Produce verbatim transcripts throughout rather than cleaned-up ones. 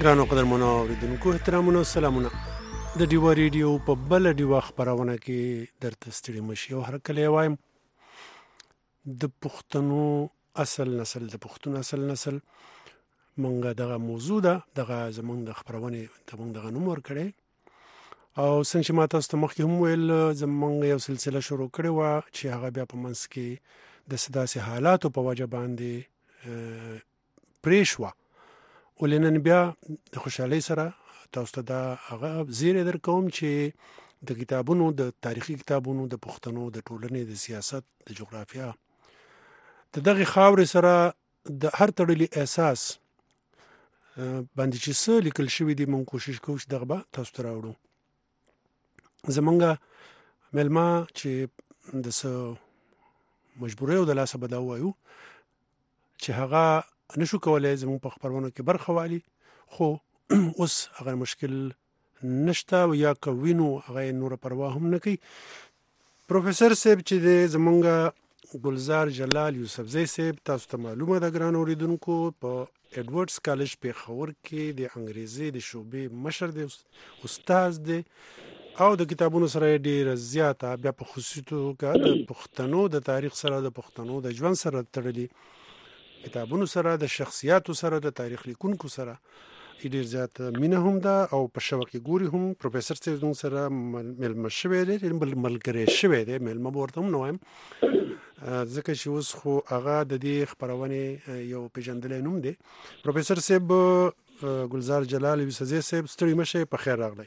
ګرانو قدرمنو اوریدونکو احترامونه سلامونه د ډیوا ریډیو په بل ډیوا خبرونه کې درته ستړي مشي او هر کله وایم د پښتنو اصل نسل د پښتون اصل نسل مونږه دغه موضوع ده دغه زمونږ د خبرونه ته مونږ دغه نوم ورکړي او څنګه چې ما تاسو ته مخکې هم ویل زمونږ یو سلسله شروع کړې و چې هغه بیا په منځ کې د سداسي حالاتو په وجه باندې پریښوا ولنن بیا د خوشحالي سره تاسو ته دا هغه زیری در کوم چې د کتابونو د تاریخي کتابونو د پښتنو د ټولنې د سیاست د جغرافیا د دغه خاور سره د هر تړلي احساس باندې چې څه لیکل شوی دی مونږ کوشش کوو چې دغه تاسو ته راوړو زمونږ ملما چې د څه مجبورۍ او د لاسه بدا وایو چې هغه نشو کولای زموږ په خبرونو کې برخه والی خو اوس هغه مشکل نشته او یا کوینو هغه نور پروا هم نه کوي پروفیسور صاحب چې د زمونږ ګلزار جلال یوسفزی صاحب تاسو ته معلومه ده ګران اوریدونکو په ایډورډز کالج پیښور کې د انګریزي د شعبې مشر دی استاد دی او د کتابونو سره ډیر زیاته بیا په خصوصي توګه د پښتنو د تاریخ سره د پښتنو د ژوند سره تړلي کتابونو سره د شخصیاتو سره د تاریخ لیکونکو سره ډیر زیات مینه هم ده او په شوکه ګوري هم پروفیسور سیدون سره ملمه شوی دی ملګری شوی دی ملمه ورته هم نو وایم ځکه چې اوس خو هغه د دې خبرونه یو پیژندل نوم دی پروفیسور صاحب ګلزار جلال یوسفزی صاحب ستړي مشه په خیر راغلی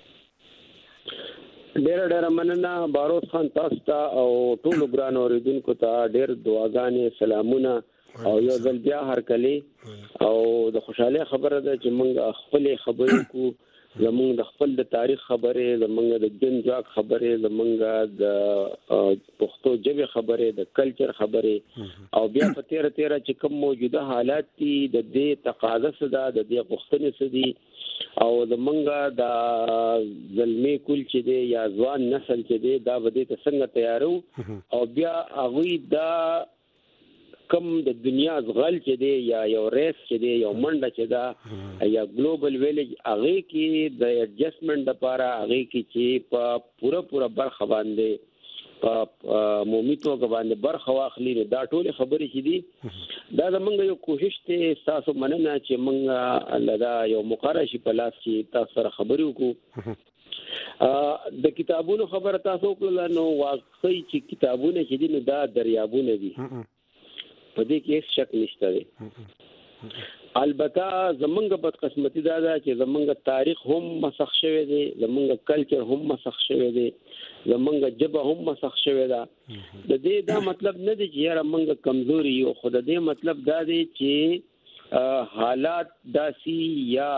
ډیر ډیر مننه باروت خان تاسو ته او ټول ګران اوریدونکو ته ډیر دعاګانې سلامونه او یو ځل بیا هر کلی او د خوشاله خبره ده چې موږ خپل خبرې کو زموږ د خپل د تاریخ خبرې زموږ د جن ځواک خبرې زموږ د پښتو ژبې خبرې د کلچر خبرې او بیا په تیر تیر چې کوم موجوده حالات دي د دې تقاضا سره د دې غوښتنې سره دي او زموږ د زلمی کول چې دی یا ځوان نسل چې دی دا به دې څنګه تیارو او بیا هغه دا کم د دنیا زغل چې دی یا یو ریس چې دی یو منډه چې دا یا ګلوبل ویلیج هغه کې د ایڈجسټمنټ لپاره هغه کې چې په پوره پوره برخه باندې په مومي توګه باندې برخه واخلي دا ټول خبرې چې دي دا زمونږ یو کوشش ته تاسو مننه چې مونږ لدا یو مقرره شي په لاس چې تاسو سره خبرې وکړو د کتابونو خبره تاسو کړل نو واقعي چې کتابونه چې دي نو دا دریابونه دي په دې کې هیڅ شک نشته دی البته زمونږ بدقسمتي دا ده چې زمونږ تاریخ هم مسخ شوی دی زمونږ کلچر هم مسخ شوی دی زمونږ ژبه هم مسخ شوی ده د دې دا مطلب نه دی چې یاره مونږ کمزوري یو خو د دې مطلب دا دی چې حالات داسي یا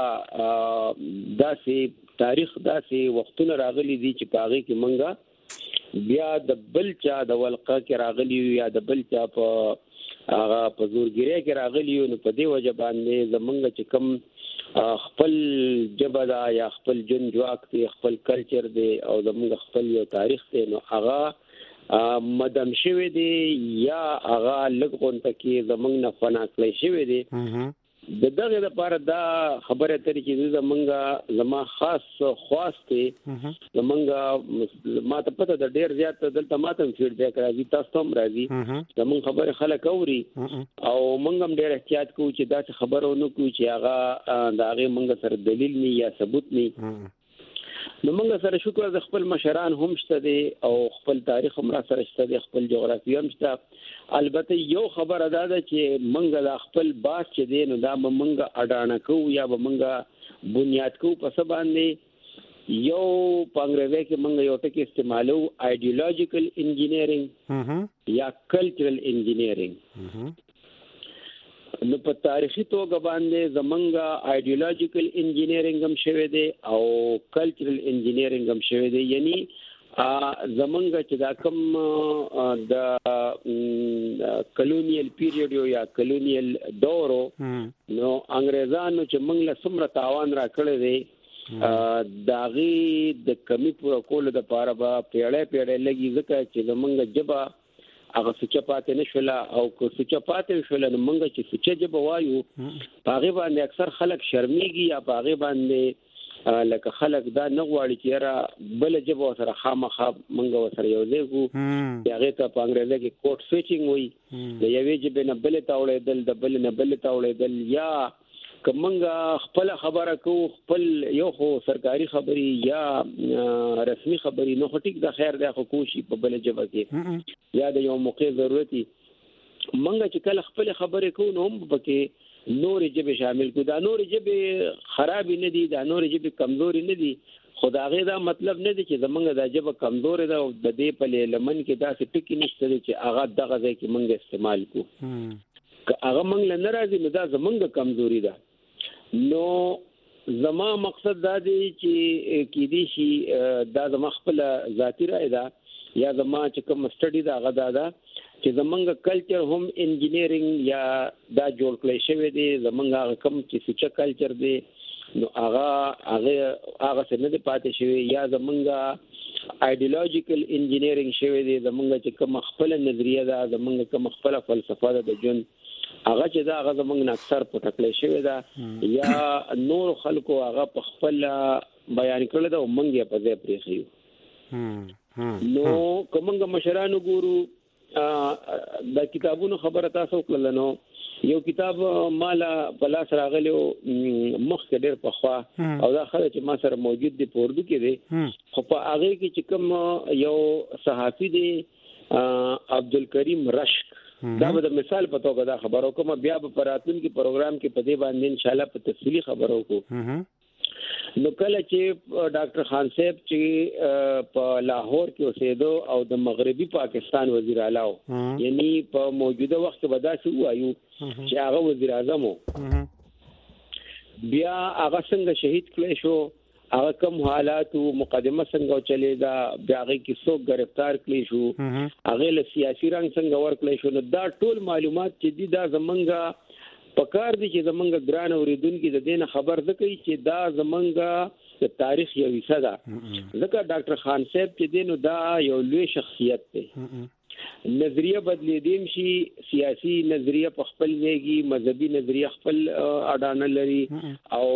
داسي تاریخ داسي وختونه راغلي دي چې په هغه کې مونږ بیا د بل چا د ولقه کې راغلي یا د بل چا په هغه په زورګیری کې راغلی نو په دې وجه باندې زمونږ چې کوم خپل ژبه دا یا خپل جن جواک دی خپل کلچر دی او زمونږ خپل یو تاریخ دی نو هغه مدم شوی دی یا هغه لګونته کې زمونږ نه فنا کړی شوی دی د دغه لپاره دا خبره ترې چې زمونږ زما خاص خواسته زمونږ ما ته پته د ډیر زیات دلته ماته فیډبیک راځي تاسو هم راځي زمونږ خبره خلک اوري او مونږ هم ډیر احتیاط کوو چې دا خبرونه کوو چې هغه دا هغه مونږ سره دلیل نه یا ثبوت نه نو مونږ سره شکر د خپل مشران هم شته دي او خپل تاریخ هم را سره شته دي خپل جغرافیه هم شته البته یو خبر ادا ده چې مونږ د خپل باس چې دی نو دا مونږ اډانه کوو یا مونږ بنیاد کوو په څه باندې یو په انګریزي کې مونږ یو ټکی استعمالو ایډیولوژیکل انجینیرینګ یا کلچرل انجینیرینګ نو په تاریخي توګه باندې زمونږ ایډیولوژیکل انجینیرینګ هم شوی دی او کلچرل انجینیرینګ هم شوی دی یعنی زمونږ چې دا کوم د کلونیل پیریډ یا کلونیل دورو نو انګریزانو چې موږ له څومره تاوان را کړی دی داغي د کمی پوره کولو د پاره به پیړې پیړې لګي ځکه چې زمونږ ژبه هغه سچ پاتې نشولا او کو سچ پاتې شول نو موږ چې سچ جب وایو هغه باندې اکثر خلک شرمېږي یا هغه باندې لکه خلک دا نه غواړي چې را بل جب سره خامخا موږ سره یو ځای کو هغه ته په انګریزي کې کوټ سویچینګ وایي د یوې جب نه بل تاوړېدل د بل نه بل تاوړېدل یا کومنګ خپل خبره کو خپل یو خو سرکاري خبري یا رسمي خبري نو ټیک د خیر د خو کوشي په بل جبه کې یا د یو موقع ضرورتي منګه چې کله خپل خبره کو نو هم پکې نور جبه شامل کو دا نور جبه خراب نه دي دا نور جبه کمزوري نه دي خدای دا مطلب نه دي چې زمونږ د جبه کمزور ده او د دې په لمن کې دا ټکی نشته چې هغه دغه ځای کې منګه استعمال کو که هغه منګ نه راځي نو دا زمونږ کمزوري ده نو زما مقصد دا دی چې کې دي شي دا زما خپل ذاتی رائے ده یا زما چې کوم سټډي دا غدا ده چې زمونږ کلچر هم انجینیرینګ یا دا جوړ کړی شوی دی زمونږ کوم چې سچ کلچر دی نو هغه هغه هغه څنګه دی پاتې شوی یا زمونږ ایډیولوژیکل انجینیرینګ شوی دی زمونږ چې کوم خپل نظریه ده زمونږ کوم خپل فلسفه ده د ژوند هغه چې دا هغه زمونږ اکثر پټکلې شوی دا یا نور خلکو هغه په خپل بیان کړل دا ومنګه په ځای پرېخیو نو کومنګ مشرانو ګورو دا کتابونو خبره تاسو کړل نو یو کتاب مالا پلاس راغلو مخ کې ډېر په خوا او دا خلک چې ما سره موجود دي په اردو کې دي خو په هغه کې چې کوم یو صحافي دی عبدالکریم رشک دا به د مثال په توګه دا خبرو کوم بیا په راتلونکي پروګرام کې په دې باندې ان شاء الله په تفصیلی خبرو کو نو کله چې ډاکټر خان صاحب چې په لاهور کې اوسېدو او د مغربي پاکستان وزیر اعلی یعنی په موجوده وخت کې ودا شو وایو چې هغه وزیر اعظم بیا هغه څنګه شهید کړی شو هغه کوم حالات او مقدمه څنګه چلی دا بیاغه کې څوک گرفتار کړی شو هغه له سیاسي رنګ څنګه ورکړی شو نو دا ټول معلومات چې دي دا زمونږه پکار دي چې زمونږ ګران اوریدونکو د دین خبر زکې چې دا زمونږه د تاریخ یو حصہ ده ځکه ډاکټر خان صاحب چې دینو دا یو لوی شخصیت دی نظریه بدلیدیم شي سیاسي نظریه په خپل ځایږي مذهبي نظریه خپل اډانه لري او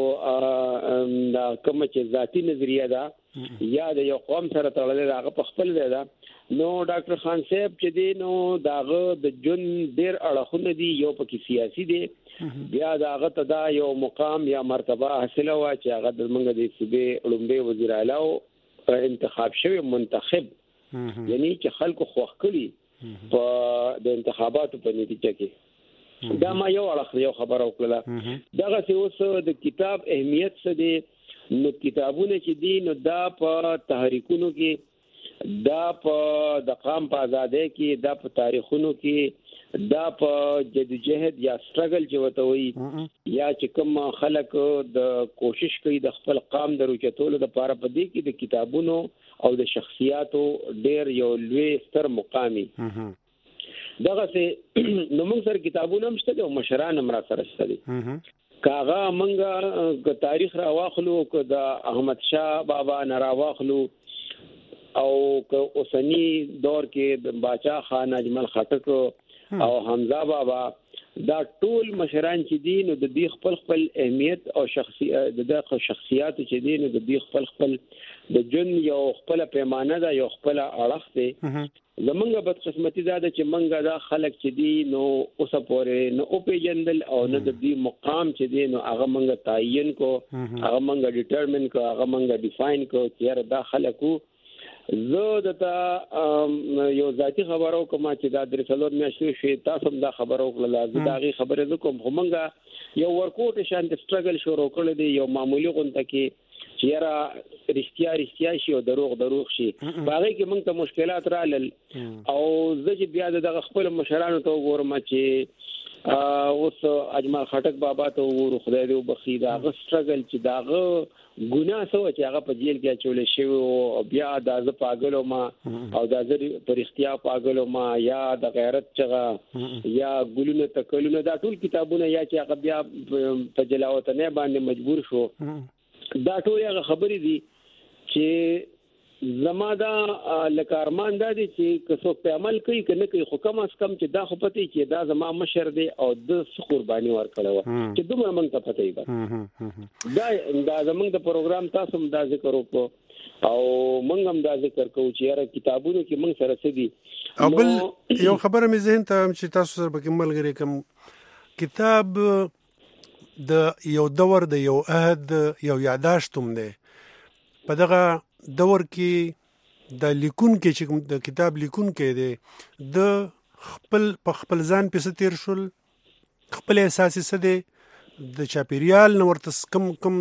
دا کوم چې ذاتی نظریه ده یا د یو قوم سره تړلې هغه په خپل ځای ده نو ډاکټر خان صاحب چې دی نو داغه د جون ډیر اړخونه دي یو پکې سیاسي دی بیا داغه ته دا یو مقام یا مرتبه حاصله وا چې هغه د منګه د صوبې لومبي وزیر اعلی انتخاب شوی منتخب یعنی چې خلکو خوښ کړي په د انتخاباتو په نتیجه کې دا ما یو اړخ یو خبر او کړله دغه څه اوس د کتاب اهمیت څه دی نو کتابونه چې دي نو دا په تحریکونو کې دا په د قام په آزادۍ کې دا په تاریخونو کې دا په جدوجہد یا سټرګل چې وته وي یا چې کوم خلک د کوشش کوي د خپل قام د روچتولو لپاره په دې کې د کتابونو او د شخصیاتو ډېر یو لوی ستر مقامي دغه سه نو موږ سره کتابونه هم شته او مشران هم را سره شته کاغه موږ تاریخ را واخلو که د احمد شاه بابا نه را واخلو او که اوسنی دور کې د باچا خان اجمل خټک او حمزه بابا دا ټول مشران چې دي نو د دې خپل خپل اهمیت او شخصیت د دغه شخصیات چې دي نو د دې خپل خپل د جن یو خپل پیمانه ده یو خپل اړخ دی زمونږ بدقسمتي دا ده چې مونږ دا خلک چې دي نو اوسه پورې نو او پیجندل او نه د دې مقام چې دي نو هغه مونږ تعین کو هغه مونږ ډیټرمن کو هغه مونږ ډیفاین کو چې دا خلکو زه د یو ذاتی خبرو کوم چې دا درې څلور میاشتې شي تاسو دا خبرو کړل زه دا غي خبره کوم خو مونږ یو ورکوټ شان د سټرګل شروع کړل دی یو معمولی غونډه کې چې را رښتیا رښتیا شي او دروغ دروغ شي باغې کې موږ ته مشکلات رالل او زه چې بیا د خپل مشرانو ته وګورم چې اوس اجمل خټک بابا ته وګورو خدای دې وبخي دا غ سټرګل چې داغه ګناه سو چې هغه په جیل کې چولې شوی او بیا د ز پاګلو ما او د ز پر اختیا پاګلو ما یا د غیرت چغه یا ګلونه تکلونه دا ټول کتابونه یا چې هغه بیا په جلاوطنه باندې مجبور شو دا ټول هغه خبرې دي چې زما دا لکه ارمان دا دی چې که څوک په عمل کوي که نه کوي خو کم از کم چې دا خو پته چې دا زما مشر دی او د څه قرباني ورکړی وه چې دومره موږ ته پته وي بس دا دا زموږ د پروګرام تاسو هم دا ذکر وکړو او موږ هم دا ذکر کوو چې یاره کتابونو کې موږ سره څه دي او بل یو خبره مې ذهن ته چې تاسو سره پکې ملګري کوم کتاب د یو دور د یو عهد یو یاداشت هم دی په دغه دور کې د لیکون کې چې د کتاب لیکون کې دی د خپل په خپل ځان پسې تیر شول خپل احساسي څه دی د چاپیریال نه ورته کم کم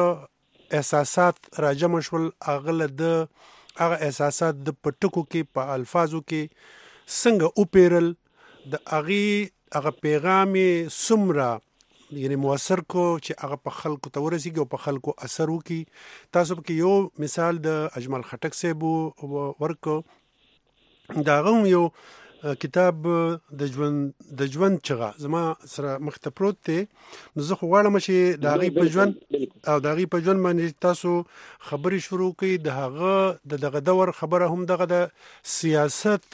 څه احساسات راجمع شول هغه د هغه احساسات د پټکو کې په الفاظو کې څنګه اوپیرل د هغې هغه پیغام یې څومره یعنی موثر کو چې هغه په خلکو ته ورسیږي او په خلکو اثر وکړي. تاسو پکې یو مثال د اجمل خټک صاحب ورکو دا غو یو کتاب د ژوند د ژوند چغه زما سره مخته پروت دی نو زه خو غواړم چې د هغې په ژوند او د هغې په ژوند باندې تاسو خبرې شروع کړئ. د هغه د دغه دور خبره هم دغه د سیاست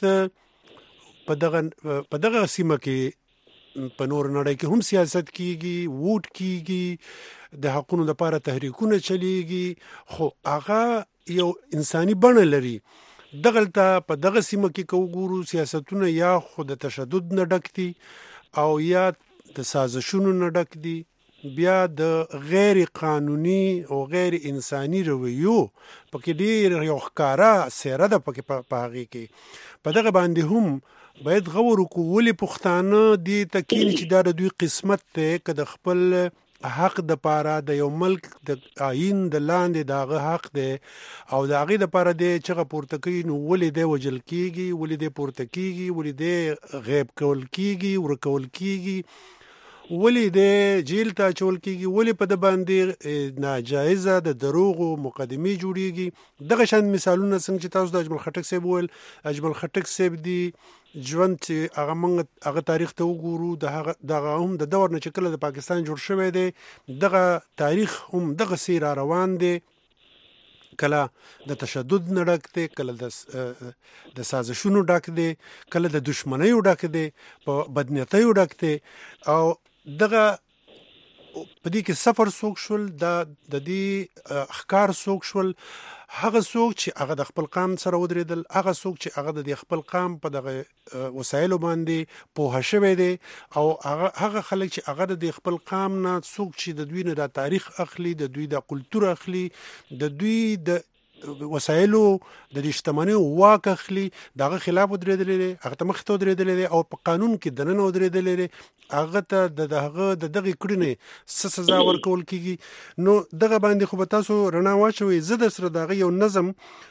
په دغه په دغه سیمه کې په نور نړۍ کې هم سیاست کیږي ووټ کیږي د حقونو لپاره تحریکونه چلیږي خو هغه یو انساني بڼه لري. دغلته په دغه سیمه کې کو ګورو سیاستونه یا خو د تشدد نه ډک دي او یا د سازشونو نه ډک دي بیا د غیر قانوني او غیر انساني رویو پکې ډېر یو ښکاره څیره ده پکې په هغې کې. په دغه باندې هم باید غور وکړو ولې پښتانه دې ته کیني چې دا د دوی قسمت دی که د خپل حق د پاره د یو ملک د آیین د لاندې د هغه حق دی او د هغې دپاره دی چغه پورته کوي نو ولې دی وژل کېږي ولې دی پورته کېږي ولې دی غیب کول کېږي ورکول کېږي ولې دی جیل ته اچول کېږي ولې په د باندې ناجایزه د دروغو مقدمې جوړېږي. دغه شان مثالونه څنګه چې تاسو د اجمل خټک صاحب وویل اجمل خټک صاحب دی ژوند چې هغه موږ هغه تاریخ ته وګورو د هغه دغه هم د دور نه چې کله د پاکستان جوړ شوی دی دغه تاریخ هم دغه سی را روان دی کله د تشدد نه ډک دی کله د د سازشونو ډک دی کله د دشمنیو ډک دی په بدنیتیو ډک دی او دغه په دې کې سفر څوک شول د د دې ښکار څوک شول هغه څوک چې هغه د خپل قام سره ودرېدل هغه څوک چې هغه د خپل قام په دغه وسایلو باندې پوهه شوی دی او هغه هغه خلک چې هغه د خپل قام نه څوک چې د دوی نه د تاریخ اخلي د دوی د کلتور اخلي د دوی د وسایلو د شتمنۍ واک اخلي دغه خلاف ودرېدلی دی هغه ته مخې ته ودرېدلی دی او په قانون کې دننه ودرېدلی دی هغه ته د هغه د دغې کړنې څه سزا ورکول کېږي. نو دغه باندې خو به تاسو رڼا واچوئ زه در سره د هغه یو نظم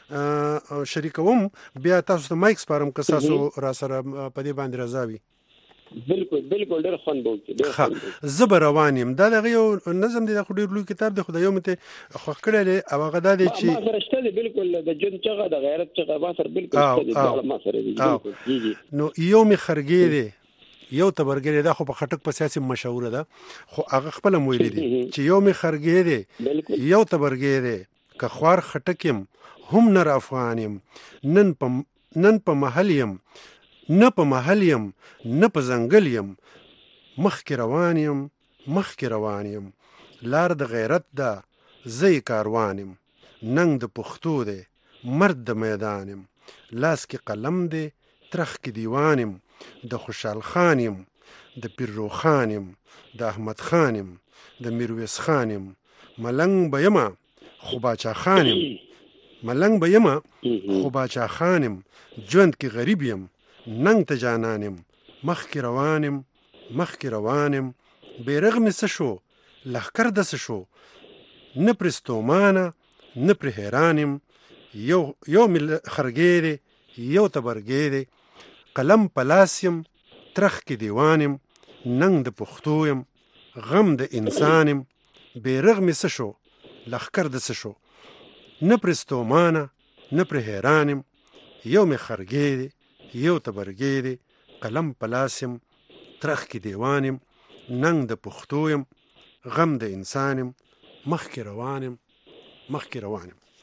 شریکوم بیا تاسو ته مایک سپارم که تاسو را سره په دې باندې رضا وي. بالکل بالکل ډېر خوند به وکړي زه به روان یم دا دغه یو نظم دی دا خو ډېر لوی کتاب دی خو د یو مې ته خوښ کړی دی او هغه دا دی چې ما سره شته دی بالکل د ژوند چغه د غیرت چغه ما سره بالکل شته دی دا ما سره دی نو یو مې خرګې دی یو تبرګری دا خو په خټک په سیاسي مشهوره ده خو هغه خپل مویل دي چې یو مې خرګې دی یو تبرګری دی که خوار خټک يم هم نر افغان يم نن په نن په محل يم نه په محل یم نه په ځنګل یم مخکې روان یم مخکې روان یم لار د غیرت ده زه یې کاروان یم ننګ د پښتو دی مرد د میدان یم لاس کې قلم دی ترخ کې دیوان یم د خوشحال خان یم د پیرو خان یم د احمد خان یم د میرویس خان یم ملنګ به یمه خو باچا خان یم ملنګ به یمه خو باچا خان یم ژوند کې غریب یم ننګ ته جانان یم مخکې روان یم مخکې روان یم بیرغ مې څه شو لښکر د څه شو نه پرې ستومانه نه پرې حیران یم یو یو مې خرګې دی یو تبرګې دی قلم په لاس یم ترخ کې دیوان یم ننګ د پښتو یم غم د انسان یم بیرغ مې څه شو لښکر د څه شو نه پرې ستومانه نه پرې حیران یم یو مې خرګې دی یو تبرګې دی قلم په لاس یم ترخ کې دیوان یم ننګ د پښتو یم غم د انسان یم مخکې روان یم مخکې روان یم.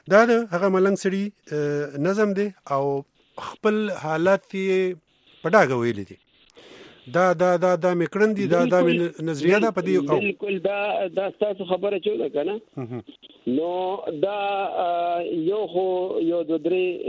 دا د هغه ملنګ سړي نظم دی او خپل حالات یې په ډاګه ویلي دي. دا دا دا دا میکړن دي دا دا نظریه ده په دې. بالکل دا دا تاسو خبره چوله کنه نو دا یو خو یو د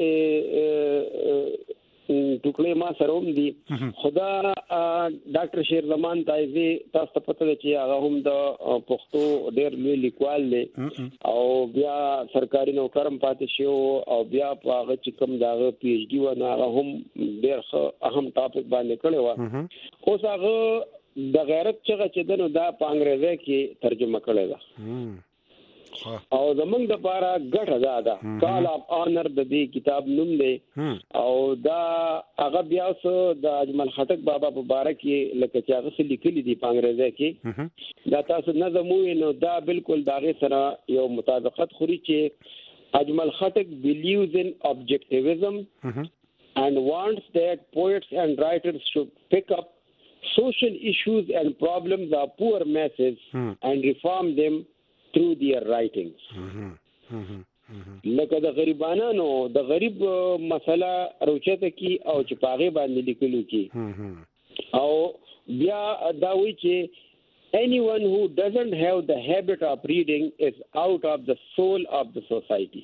درې ټوکلې ما سره هم دي. خدا ډاکټر شیر زمان تایزي تاسو ته پته ده چې هغه هم د پښتو ډېر لوی لیکوال دی او بیا سرکاري نوکرم پاتې شو او بیا په هغه چې کوم دغه پی ایچ ډي و نه هغه هم ډېر اهم ټاپک باندې کړی و. اوس هغه د غیرت چغه چې دنو دا په انګریزي کې ترجمه کړی ده او زمونږ د پاره ګټه ده دا کال اف آنر د دې کتاب نوم دی او دا هغه بیا سو د اجمل خټک بابا په باره کې لکه چې هغه څه لیکلي دي په انګریزي کې دا تاسو نظم وې نو دا بالکل داغه سره یو مطابقت خوري چې اجمل خټک believes in objectivism and wants that poets and writers should pick up social issues and problems of poor masses and reform them through their writings. لکه د غریبانو د غریب مسله روچته کی او چې پاغه باندې لیکلو کی او بیا دا وی چې anyone who doesn't have the habit of reading is out of the soul of the society.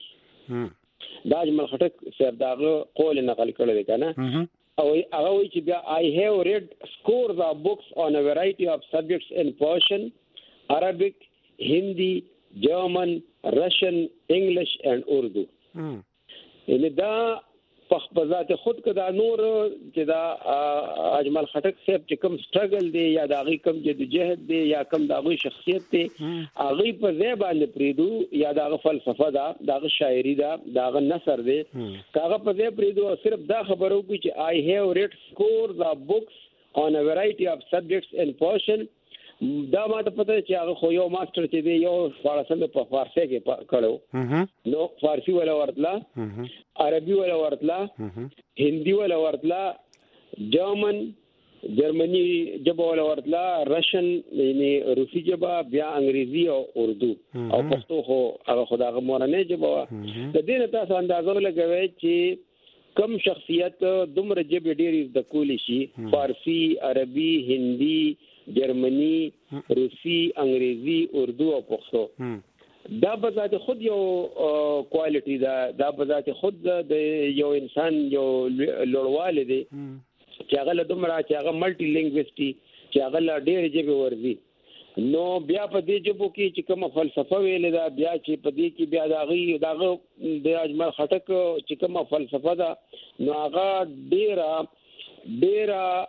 دا اجمل خټک صاحب داغه قول نقل کړی دی کنه او هغه وی چې بیا I have read scores of books on a variety of subjects in Persian, Arabic, Hindi, German, Russian, English and Urdu. یعنی دا په ذات خود کدا نور چې دا اجمل خټک صاحب چې کوم سټرګل دی یا دا غي کوم جدوجہد دی یا کوم دا غي شخصیت دی هغه په ځای باندې پریدو یا دا فلسفه دا دا شاعری دا دا نثر دی هغه په ځای پریدو صرف دا خبرو کوي چې I have read scores of books on a variety of subjects in Persian. دا ما ته پته چې هغه خو یو ماستر چې دی یو فارسي په فارسي کې کړو نو فارسي ولا ورتله عربي ولا ورتله هندي ولا ورتله جرمن جرمني جبه ولا ورتله رشن یعنی روسي جبه بیا انګریزي او اردو او پښتو خو هغه خدای مورنه جبه د دې نه تاسو اندازه لګوي چې کم شخصیت دومره جبه ډېری د کولی شي فارسي عربي هندي جرمني روسي انګريزي اردو او پښتو دا په ذات خود یو کوالټي دا دا په ذات خود د یو انسان یو لوړواله دي چې هغه له دومره چې هغه ملټي لینګویسټي چې هغه له ډېر ژبې ورزي نو بیا په دې ژبو کې چې کومه فلسفه ویل دا بیا چې په دې کې بیا دا غي داغه د اجمل خټک چې کومه فلسفه ده نو هغه ډېر ډېر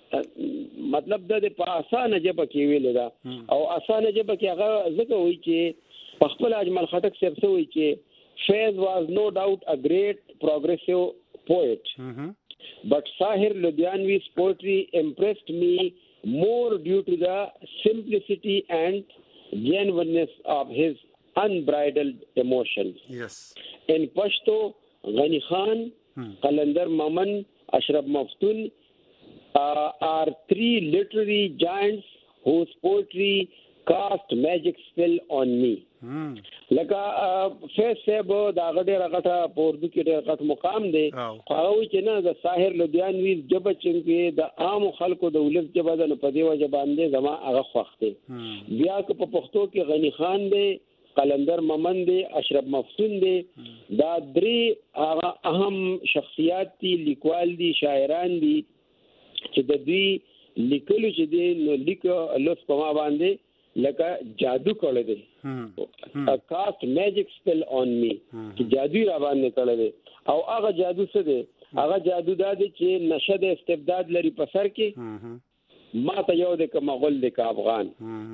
مطلب د په اسانه جبه کې ویل دا او اسانه جبه کې هغه ځکه وایي چې په خپل اجمل خټک صاحب څه وایي چې Faiz was no doubt a great progressive poet but Sahir Ludhianvi's poetry impressed me more due to the simplicity and genuineness of his unbridled emotions. Yes. In Pashto, Ghani Khan, Qalandar Maman, Ashraf Maftun Uh, are three literary giants whose poetry cast magic spell on me. لکه فیض صاحب دا غډه راغټه په اردو کې ډېر غټ مقام دی هغه وی چې نه د ساحر لودیانوی جبه چې د عام خلکو د ولس جبه د په دی وجه باندې زما هغه خوښ دی بیا که په پښتو کې غنی خان دی قلندر ممن دی اشرف مفتون دی دا درې هغه اهم شخصیات دي لیکوال دي شاعران دي چې د دوی لیکلو چې دی نو لیک لوس په ما باندې لکه جادو کړی دی ا کاست میجیک سپل اون می چې جادو را باندې کړی دی او هغه جادو څه دی هغه جادو دا دی چې نشه د استبداد لري په سر کې ما ته یو د کمغول د افغان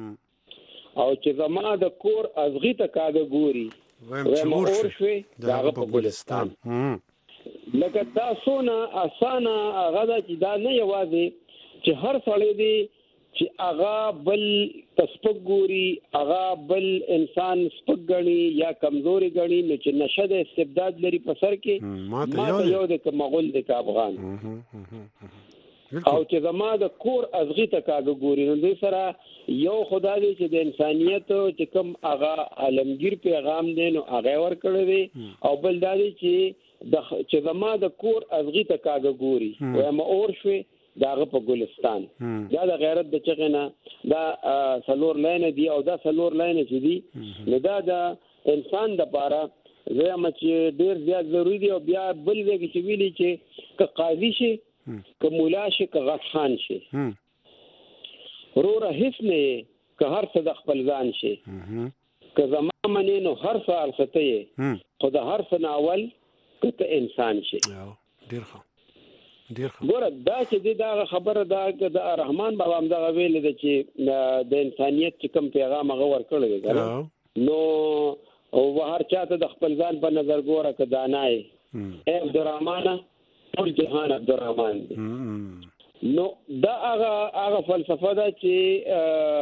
او چې زما د کور ازغی ته کاغه ګوري ویم اور شوي داغه په ګلستان لکه تاسو نه اسانه هغه دا چې دا نه یوازې چې هر سړی دی چې هغه بل تسپک ګوري هغه بل انسان سپک غني یا کمزوري غني نو چې نشه د استبداد لري په سر کې ما ته یو د مغول د افغان او چې زما د کور ازغی ته کاږه ګوري نو دوی سره یو خدای دې چې د انسانيت چې کوم هغه عالمگیر پیغام دی نو هغه ور کړی دی او بل دا دی چې د چې زما د کور ازغی ته کاږه ګوري وایم اور شوي داغه په ګلستان دا د غیرت د چغنه دا سلور لاین دی او دا سلور لاین چې دی نو دا د انسان د پاره زه ما چې ډیر زیات ضروری دی او بیا بل وی چې ویلي چې ک قاضي شي ک مولا شي ک غټ خان شي وروره هیڅ نه ک هر څه د خپل ځان شي ک زما منی نو هر څه ارسته خو د هر څه اول ک ته انسان شي ډیر ښه ډیر ښه ګوره دا چې دا خبره دا د رحمان بابا هم دا ویل د چې د انسانيت چې کوم پیغام هغه ورکړل دی نو او هر چاته د خپل ځان په نظر ګوره ک دانای اے عبدالرحمن ټول جهان عبدالرحمن دی نو دا هغه هغه فلسفه ده چې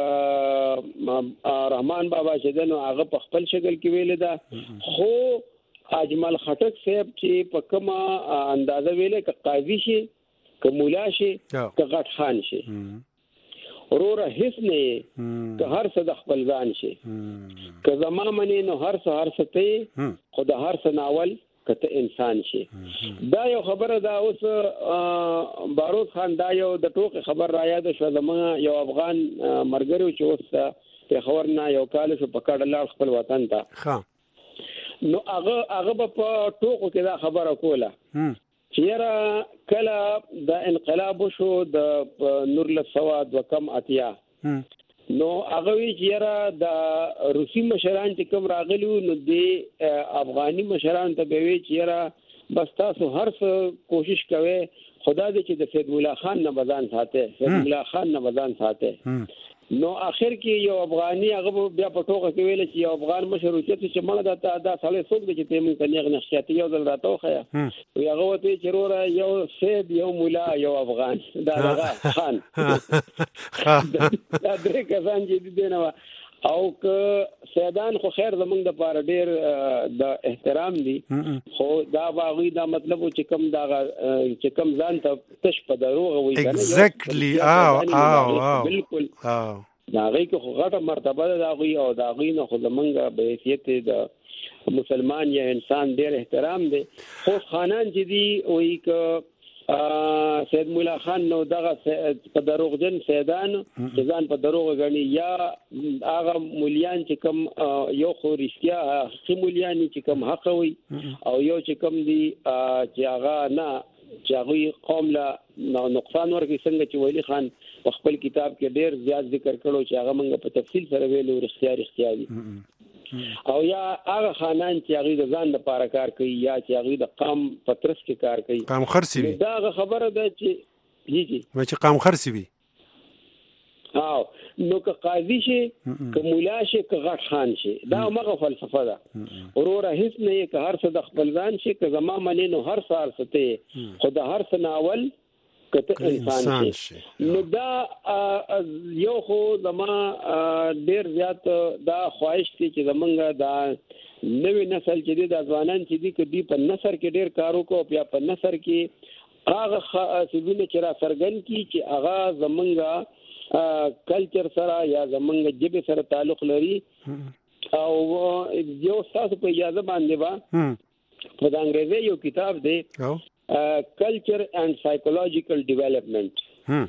رحمان بابا چې دنو هغه په خپل شکل کې ویل ده خو اجمل خټک صاحب چې په کومه اندازه ویلې ک قاضي شي ک مولا شي ک غټ خان شي وروره هیڅ نه که هر څه د خپل ځان شي که زما منی نو هر څه هر څه ته خو د هر څه ناول کته انسان شي دا یو خبره دا اوس باروت خان دا یو د ټوک خبر را یاد شو زموږ یو افغان مرګرو چې اوس په خبر نه یو کال شو په کډه لار خپل وطن ته نو هغه هغه په ټوکو کې دا خبره کوله چیرې کله د انقلاب شو د نور له سواد وکم اتیا نو هغه وی چیرې د روسي مشران چې کوم راغلي نو د افغاني مشران ته به وی چیرې بس تاسو هر څه کوشش کوئ خدا دې چې د سید مولا خان نه بدن ساته سید مولا خان نه بدن ساته نو اخر کې یو افغاني هغه بیا په ټوکه کې ویل چې یو افغان مشر چې مړه د دا سړی څوک دی چې تیمون کنيغ نشیاتي یو ځل راته خیا وی هغه وته چې وروره یو سید یو مولا یو افغان دا هغه خان دا درې کسان چې دي نو او که سیدان خو خیر زمونږ د پاره ډیر د احترام دي خو دا باغی دا مطلب چې کم دا چې کم ځان ته تش په دروغ وي کنه ایگزیکټلی او او بالکل دا غي که غټه مرتبه دا غي او دا غي نه خو زمونږ به حیثیت د مسلمان یا انسان ډیر احترام دي خو خانان چې دي وایي که سید مولا خان نو دغه په دروغجن سیدان چې ځان په دروغ غني یا هغه مولیان چې کوم یو خو رښتیا حقیقي مولیان چې کوم حق وي او یو چې کوم دي چې هغه نه چې هغه قوم له نقصان ورکړي څنګه چې ولی خان په خپل کتاب کې ډیر زیات ذکر کړو چې هغه موږ په تفصیل سره ویلو رښتیا رښتیا دي او یا هغه خانان چې هغه د ځان لپاره کار کوي یا چې هغه د قام پترس کې کار کوي قام خرسي وي دا خبره ده چې جی جی مې چې قام خرسي وي او نو که قاضي شي که مولا شي که غټ خان شي دا مغه فلسفه ده وروره هیڅ نه که هر څه د خپل ځان شي که زما منی نو هر څه هر څه ته خو د هر څه ناول کته انسان شي نو دا یو خو زما ډیر زیات دا خواهش دي چې زمونږ دا نوې نسل چې دي د ځوانان چې دي کدي په نثر کې ډیر کار وکړو بیا په نثر کې هغه سیدونه چې را سرګن کی چې هغه زمونږ کلچر سره یا زمونږ جبه سره تعلق لري او یو تاسو په اجازه باندې با په انګریزي یو کتاب دی کلچر اینڈ سایکولوژیکل ډیولپمنٹ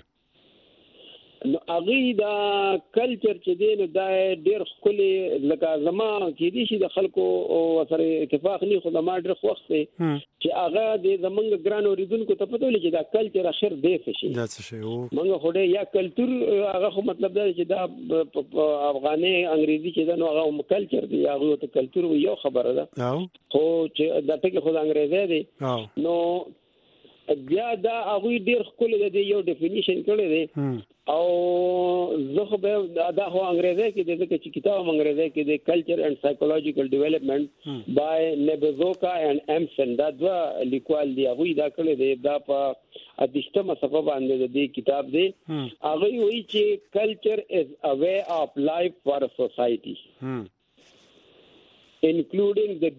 نو هغه دا کلچر چې دی نو دا ډیر خولي لکه زما کې دي چې د خلکو سره اتفاق نه خو د ما ډیر وخت چې هغه د زمنګ ګران اوریدونکو ته پته ولې چې دا کلچر اخر دی څه شي دا څه شي منګه خو یا کلچر هغه خو مطلب دا چې دا افغاني انګریزي چې دا نو هغه کلچر دی هغه ته کلچر یو خبره ده خو چې دا ټکی خو د انګریزي دی نو بیا دا هغه ډیر خپل د یو ډیفینیشن کړی دی او زه خو به دا خو انګریزي کې د دې چې کتاب انګریزي کې د کلچر اینڈ سایکولوژیکل ډیولپمنٹ بای نبزوکا اینڈ امسن دا دوا لیکوال دی هغه دا کړی دی دا په ادشتمه صفه باندې د دې کتاب دی هغه وایي چې کلچر از ا وے اف لایف فار ا سوسایټي انکلودینګ د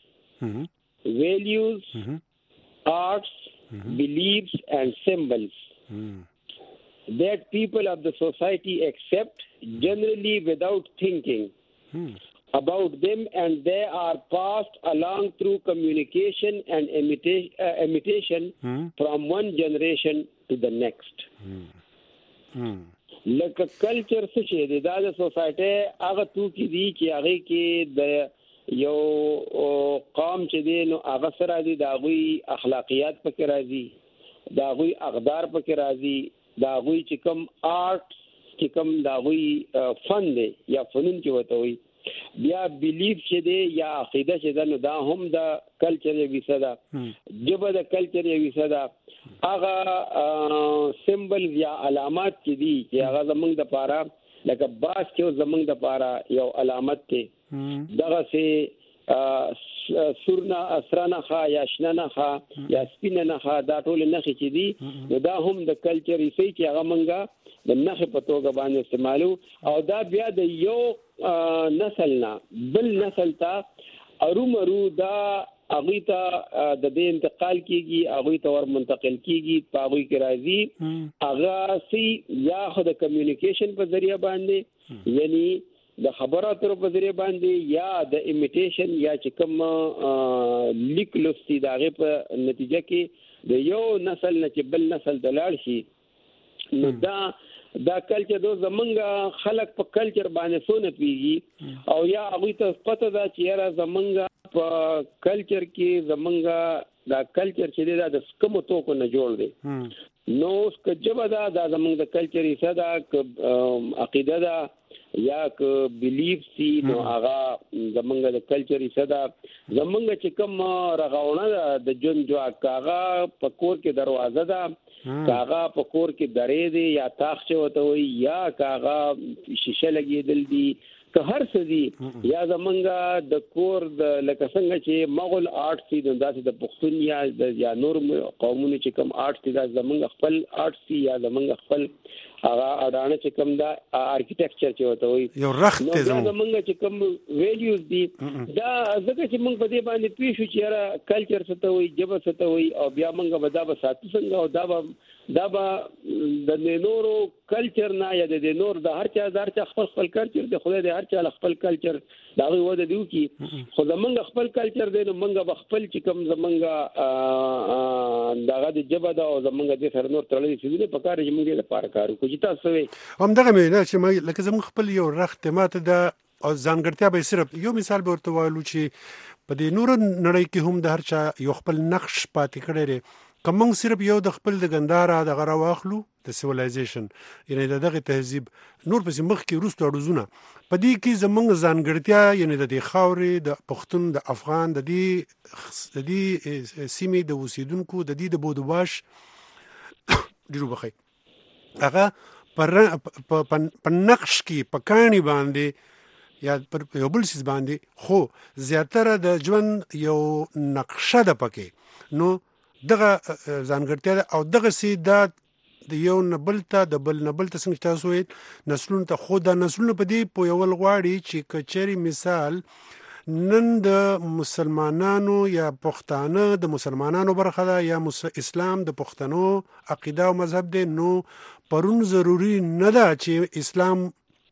بیهیویر ویلیوز arts, mm-hmm. beliefs and symbols that people of the society accept generally without thinking hmm. about them, and they are passed along through communication and imita- uh, imitation hmm. from one generation to the next. Hmm. Hmm. لکه کلچر څه شي دی دا د سوسایټي هغه توکي دي چې هغه کې د یو قوم چې دی نو هغه سره دي د هغوی اخلاقیات پکې راځي د هغوی اقدار پکې راځي د هغوی چې کوم آرټ چې کوم د هغوی فن دی یا فنون چې ورته وایي بیا بیلیف چې دی یا عقیده چې ده نو دا هم د کلچر یوه حصه ده ژبه د کلچر یوه حصه ده هغه سمبلز یا علامات چې دي چې هغه زمونږ دپاره لکه باز چې زمونږ دپاره یو علامت دی دغسې سور نه سره نښه یا شنه نښه یا سپینه نښه دا ټولې نښې چې دي نو دا هم د کلچر حصې چې هغه مونږه د نښې په توګه باندې استعمالو او دا بیا د یو نسل نه بل نسل ته ارومرو دا هغوی ته د دې انتقال کېږي هغوی ته ور منتقل کېږي په هغوی کې راځي هغه سي یا خو د کمیونیکیشن په ذریعه باندې یعنی د خبرو اترو په ذریعه باندې یا د امیټیشن یا چې کوم لیک لوستي د هغې په نتیجه کې د یو نسل نه چې بل نسل ته لاړ شي نو دا دا کلچر دو زمونږ خلک په کلچر باندې څونه پوهېږي او یا هغوی ته پته ده چې یاره زمونږ په کلچر کې زمونږ دا کلچر چې دی دا د کومو توکو نه جوړ دی نو اوس که ژبه ده دا زمونږ د کلچر حصه ده که عقیده ده یا که بیلیف سي نو هغه زمونږ د کلچر حصه ده زمونږ چې کوم رغونه ده د ژوند ځواک هغه په کور کې دروازه ده کاغه په کور کې درې دی یا تاخچه ورته وایي یا کاغه شیشه لګېدل دي که هر څه دي یا زمونږ د کور د لکه څنګه چې مغل آرټس دي نو داسې د پښتون یا یا نور قومونو چې کوم آرټس دي دا زمونږ خپل آرټس دي یا زمونږ خپل هغه اډانه چې کوم دا آرکیټیکچر چې ورته وایي یو رخت دی زمونږ چې کوم ویلیوز دي دا ځکه چې موږ په دې باندې پوه شو چې یاره کلچر څه ته وایي ژبه څه ته وایي او بیا موږ به دا به ساتو څنګه او دا به دا به د نورو کلچر نه یا د نور د هر چا د هر چا خپل خپل کلچر دی خدای د هر چا خپل کلچر د هغوی وده دي وکړي خو زمونږ خپل کلچر دی نو موږ به خپل چې کوم زمونږ دغه د ژبه ده او زمونږ دې سره نور تړلي څیزونه په کار چې موږ یې لپاره کار وکړو چې تاسو وایي همدغه مې نه چې لکه زموږ خپل یو رخت ماته ده او ځانګړتیا به صرف یو مثال به ورته وایلو چې په دې نورو نړۍ کې هم د هر چا یو خپل نقش پاتې کړی دی که موږ صرف یو د خپل د ګنداره دغه راواخلو د سیویلایزیشن یعنی د دغه تهذیب نور پسې مخکې وروسته اړوزونه په دې کې زموږ ځانګړتیا یعنی د دې خاورې د پښتون د افغان د دې د دې سیمې د اوسیدونکو د دې د بودواش ډېرو بخی هغه په نقش کې په کاڼي باندې یا پر یو بل څیز باندې خو زیاتره د ژوند یو نقشه ده پکې نو دغه ځانګړتیا ده او دغسې دا د یو نه بل ته د بل نه بل ته څنګه تاسو ویل نسلونو ته خو دا نسلونه په دې پوهول غواړي چې که چېرې مثال نن د مسلمانانو یا پښتانه د مسلمانانو برخه ده یا اسلام د پښتنو عقیده او مذهب دی نو پرون ضروري نه ده چې اسلام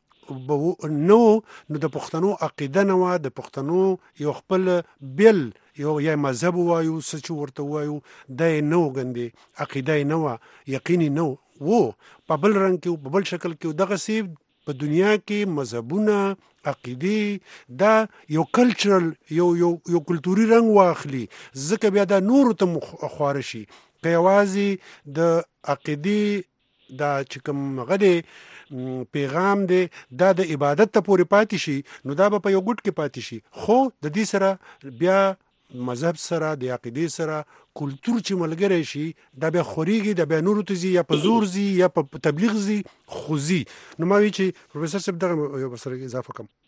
نو نو د پښتنو عقیده نه وه د پښتنو یو خپل بیل یو یا مذهب وایو څه چې ورته وایو دا یې نه و ګندې عقیده یې نه وه یقین یې نه و په بل رنګ کې په بل شکل کې دغسې په دنیا کې مذهبونه عقیدې دا یو کلچرل یو یو یو کلتوري رنګ واخلي ځکه بیا دا نورو ته خواره شي که یوازې د عقیدې دا چې کوم هغه دی پیغام دی دا د عبادت ته پورې پاتې شي نو دا به په یو ګوټ کې پاتې شي خو د دې سره بیا مذهب سره د عقیدې سره کلتور چې ملګری شي دا بیا خورېږي دا بیا نورو ته ځي یا په زور ځي یا په تبلیغ ځي خو ځي نو ما وایي چې پروفیسر صاحب دغه یو سره اضافه کوم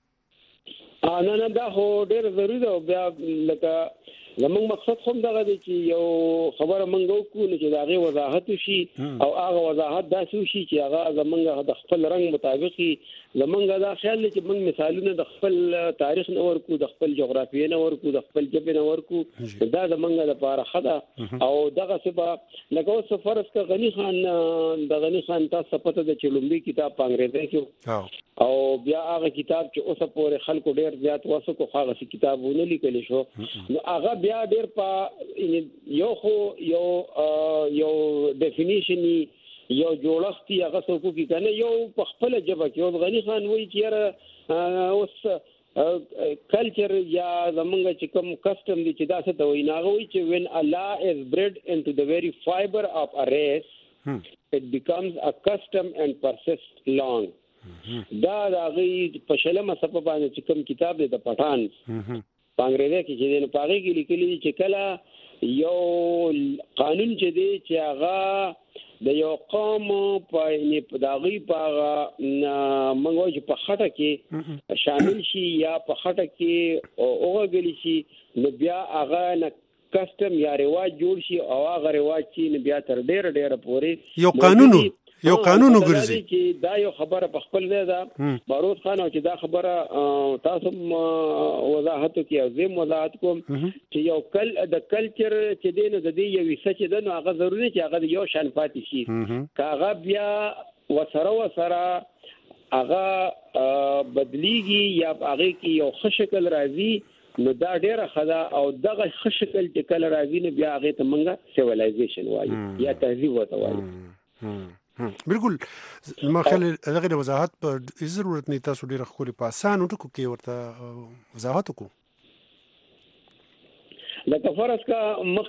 نه نه دا خو ډېر ضروري ده بیا لکه زموږ مقصد خو دغه دی چې یو خبره موږ وکړو چې د هغې وضاحت وشي او هغه وضاحت داسې وشي چې هغه زموږ د خپل رنګ مطابق زمونږ دا خیال دی چې موږ مثالونه د خپل تاریخ نه ورکو، د خپل جغرافیې نه ورکو، د خپل ژبې نه ورکو. دا زمونږ لپاره ښه ده. او دغه څه لکه اوس فرض کړه غني خان د غني خان تاسو پته ده چې لومړی کتاب په انګریزي کې او بیا هغه کتاب چې اوس پورې خلکو ډیر زیات واسو کو هغه کتابونه لیکل شو، نو هغه بیا ډیر په یو خو یو یو ډیفینیشن یو جوړښت هغه څوک کی کنه یو په خپل ژبه کې. او غني خان وایي چې اوس کلچر یا زمونږ چې کوم کسٹم دي چې دا څه ته وایي، هغه وایي چې when a law is bred into the very fiber of a race hmm. it becomes a custom and persists long. دا د هغې په شلمه صفحه باندې چې کوم کتاب دی د پټان په انګریزي کې چې دی نو په هغې کې لیکلي دي چې کله یو قانون چې دی چې هغه د یو قوم په د هغې په هغه موږ وایو چې په خټه کې شامل شي یا په خټه کې وغږلی شي، نو بیا هغه نه کسټم یا رواج جوړ شي او هغه رواج چې نو بیا تر ډېره ډېره پورې یو قانون یو قانون وګرځي. چې دا یو خبره په خپل ځای ده باروت خان، او چې دا خبره تاسو وضاحت کوي او زه وضاحت کوم چې یو کل د کلچر چې دی نو د دې یو څه چې ده نو هغه ضروري چې هغه یو شان پاتې شي، که هغه بیا وسره وسره هغه بدلیږي یا هغه کې یو ښه شکل راځي نو دا ډیره ښه ده. او دغه ښه شکل چې کله راځي نو بیا هغې ته موږ سیویلایزیشن وایو یا تهذیب ورته وایو. بالکل ما خیال دغه د وضاحت په ضرورت نه، تاسو ډیره ښکلي په اسانو ټکو کې ورته وضاحت وکړو. لکه فرض کا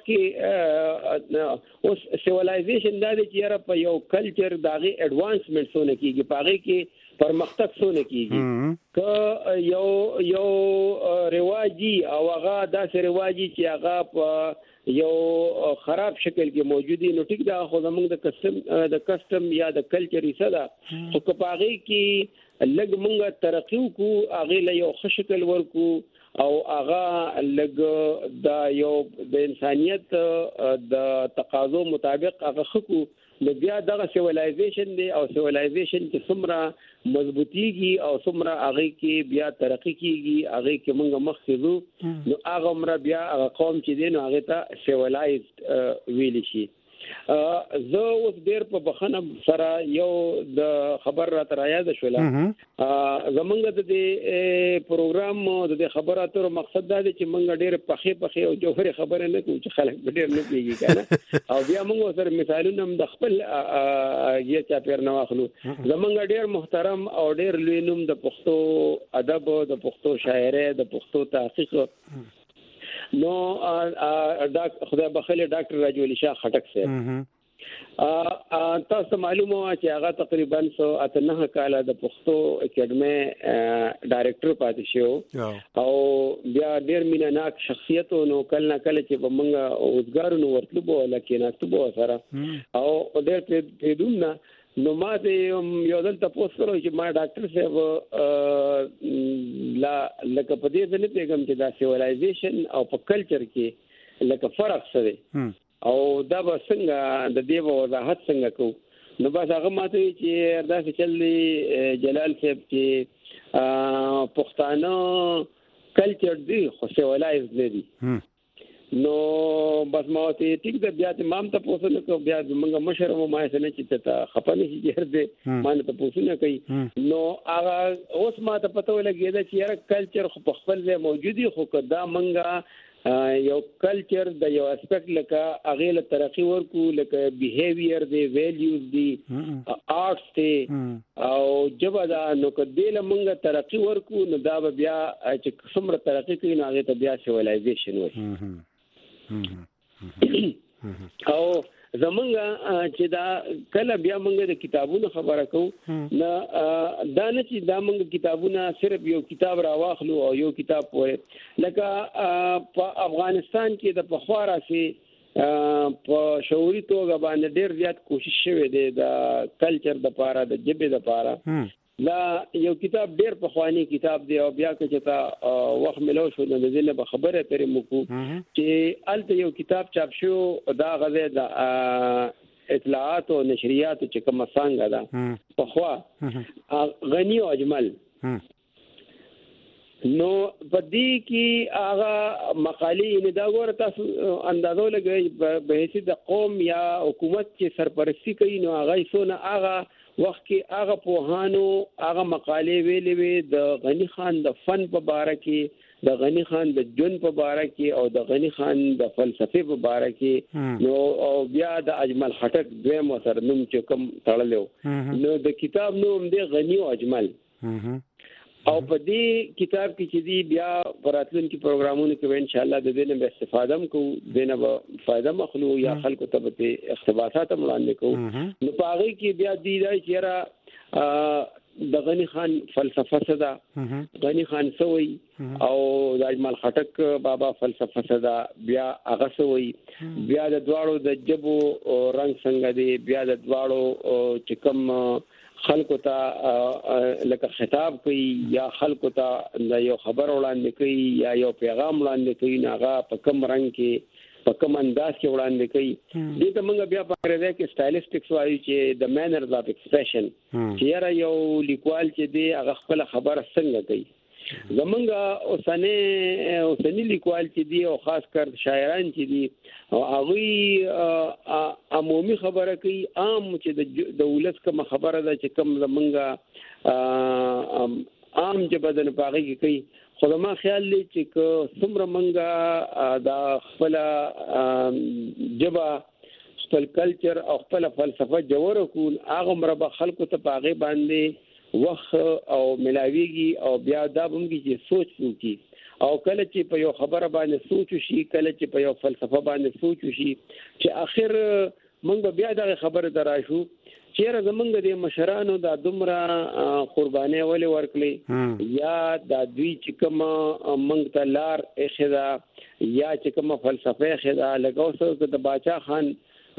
مخکې اوس سیویلایزیشن دا دی چې یاره په یو کلچر د هغې اډوانسمنټ څونه کېږي، په هغې کې پرمختګ څونه کېږي. که یو یو رواجي او هغه داسې رواجي چې هغه په یو خراب شکل کې موجودي، نو ټیک دا خو زموږ د کسټم د کسټم یا د کلچر حصہ ده، خو که په هغې کې لږ موږ ترقي وکړو، هغې له یو ښه شکل ورکړو او هغه لږ د یو د انسانیت د تقاضو مطابق هغه ښه کړو، نو بیا دغه سیویلایزیشن دی. او سیویلایزیشن چې څومره مضبوطیږي او څومره هغې کې بیا ترقي کېږي، هغې کې موږ مخکې ځو، نو هغه عمره بیا هغه قوم چې دی نو هغې ته سیویلایزډ ویلی شي. زه اوس ډېر په بخښنه سره یو د خبر راته رایاده شوله. زمونږ د دې پروګرام د دې خبرو اترو مقصد دا دی چې موږ ډېرې پخې پخې او جوهرې خبرې نه کوو چې خلک به ډېر نه پوهېږي که نه، او بیا موږ ورسره مثالونه هم د خپل ګیر چاپېر نه واخلو. زمونږ ډېر محترم او ډېر لوی نوم د پښتو ادب، د پښتو شاعرۍ، د پښتو تحقیق نو خدای بخښلي ډاکټر راجو علي شاه خټک صاحب، تاسو معلومه وه چې هغه تقریبا سو اته نهه کاله د پښتو اکیډمۍ ډایرکټر پاتې شو او بیا ډېر مینه ناک شخصیت و. نو کله نه کله چې به موږ اوزګارو نو ورتلو به ولا کېناستو به ورسره او ډېر پرېږدوم نه. نو ما دې یو ځل تپوس کړی چې ما ډاکټر صاحب لا لکه په دې ځل نه پوهېږم چې دا سیویلایزیشن او په کلچر کې لکه فرق څه دی او دا به څنګه د دې به وضاحت څنګه کوو. نو بس هغه ما ته وایي چې داسې چل دی جلال صاحب چې پښتانه کلچر دی خو سیویلایز نه دی. نو بس ما ته ټیک ده، بیا ته مام ته پوښتنه نه کوم، بیا موږ مشر مو ما څه نه چې ته خپه نه شي چې هر دې ما ته پوښتنه کوي. نو هغه اوس ما ته پته ولګېده چې یاره کلچر خو په خپل ځای موجود وي، خو که دا موږ یو کلچر د یو اسپیکټ لکه هغې له ترقي ورکو، لکه بیهیویر دی، ویلیوز دی، آرټس دی او ژبه ده، نو که دې له موږ ترقي ورکو نو دا به بیا چې څومره ترقي کوي نو هغې ته بیا سیویلایزیشن وایي. او زمونږ چې دا کله بیا موږ د کتابونو خبره کوو نه دا نه چې دا موږ کتابونه صرف یو کتاب راواخلو او یو کتاب پورې، لکه په افغانستان کې د پخوا راسې په شعوري توګه باندې ډېر زیات کوشش شوی دی د کلچر دپاره، د ژبې دپاره. دا یو کتاب ډېر پخوانی کتاب دی او بیا که چې تا وخت ملو شو نو د دې نه به خبرې پرې موکو چې هلته یو کتاب چاپ شو، دا هغه دی د اطلاعات او نشریات چې کومه څنګه ده په خوا غنی او اجمل نو پدې کې هغه مقالې نه دا ګوره تاسو اندازو لګي به هیڅ د قوم یا حکومت چې سرپرستی کوي نو هغه څونه هغه وخت کې هغه پوهانو هغه مقالې ویلې وي د غنی خان د فن په باره کې د غنی خان د جون په باره کې او د غنی خان د فلسفي په باره کې نو او بیا د اجمل خټک دویم سره نوم چې کوم تړلو نو د کتاب نوم دی غنی او اجمل او په دې کتاب کې چې دی بیا پراتلونکو پروګرامونو کې ان شاء الله د دې نه استفاده کو دینه به فائدہ مخلو یا خلکو ته به اقتباسات وړاندې کو نو په هغه کې بیا دی دا چې را د غنی خان فلسفه صدا غنی خان سوی او د اجمل خټک بابا فلسفه صدا بیا هغه سوی بیا د دواړو د جبو رنگ څنګه دی بیا د دواړو چې کوم خلکو ته لکه خطاب کوي یا خلکو ته یو خبر وړاندې کوي یا یو پیغام وړاندې کوي ناغه په کوم رنگ کې په کوم انداز کې وړاندې کوي دې ته موږ بیا په اړه کې سټایلیسټکس وایو چې د مینرز اف ایکسپریشن چې یو لیکوال چې دی هغه خپل خبره څنګه کوي زمونږ اوسنی اوسنی لیکوال چې دی او خاص کر شاعران چې دی او هغه عمومي خبره کوي عام چې د ولس کوم خبره ده چې کوم زمونږ عام چې بدن پاغي کې کوي خو ما خیال دی چې څومره مونږه دا خپل جبا خپل کلچر او خپل فلسفه جوړ کو هغه مربع خلکو ته پاغي باندې وخت او ملاویږي او بیا دا بمږي چې سوچ وکړي او کله چې په یو خبره باندې سوچ شي کله چې په یو فلسفه باندې سوچ شي چې اخر موږ بیا دا خبره دراشو چې زمونږ د مشرانو د دومره قرباني ولې ورکړي یا د دوی چې کوم موږ ته لار اخدا یا چې کوم فلسفه اخدا لګاوسه د باچا خان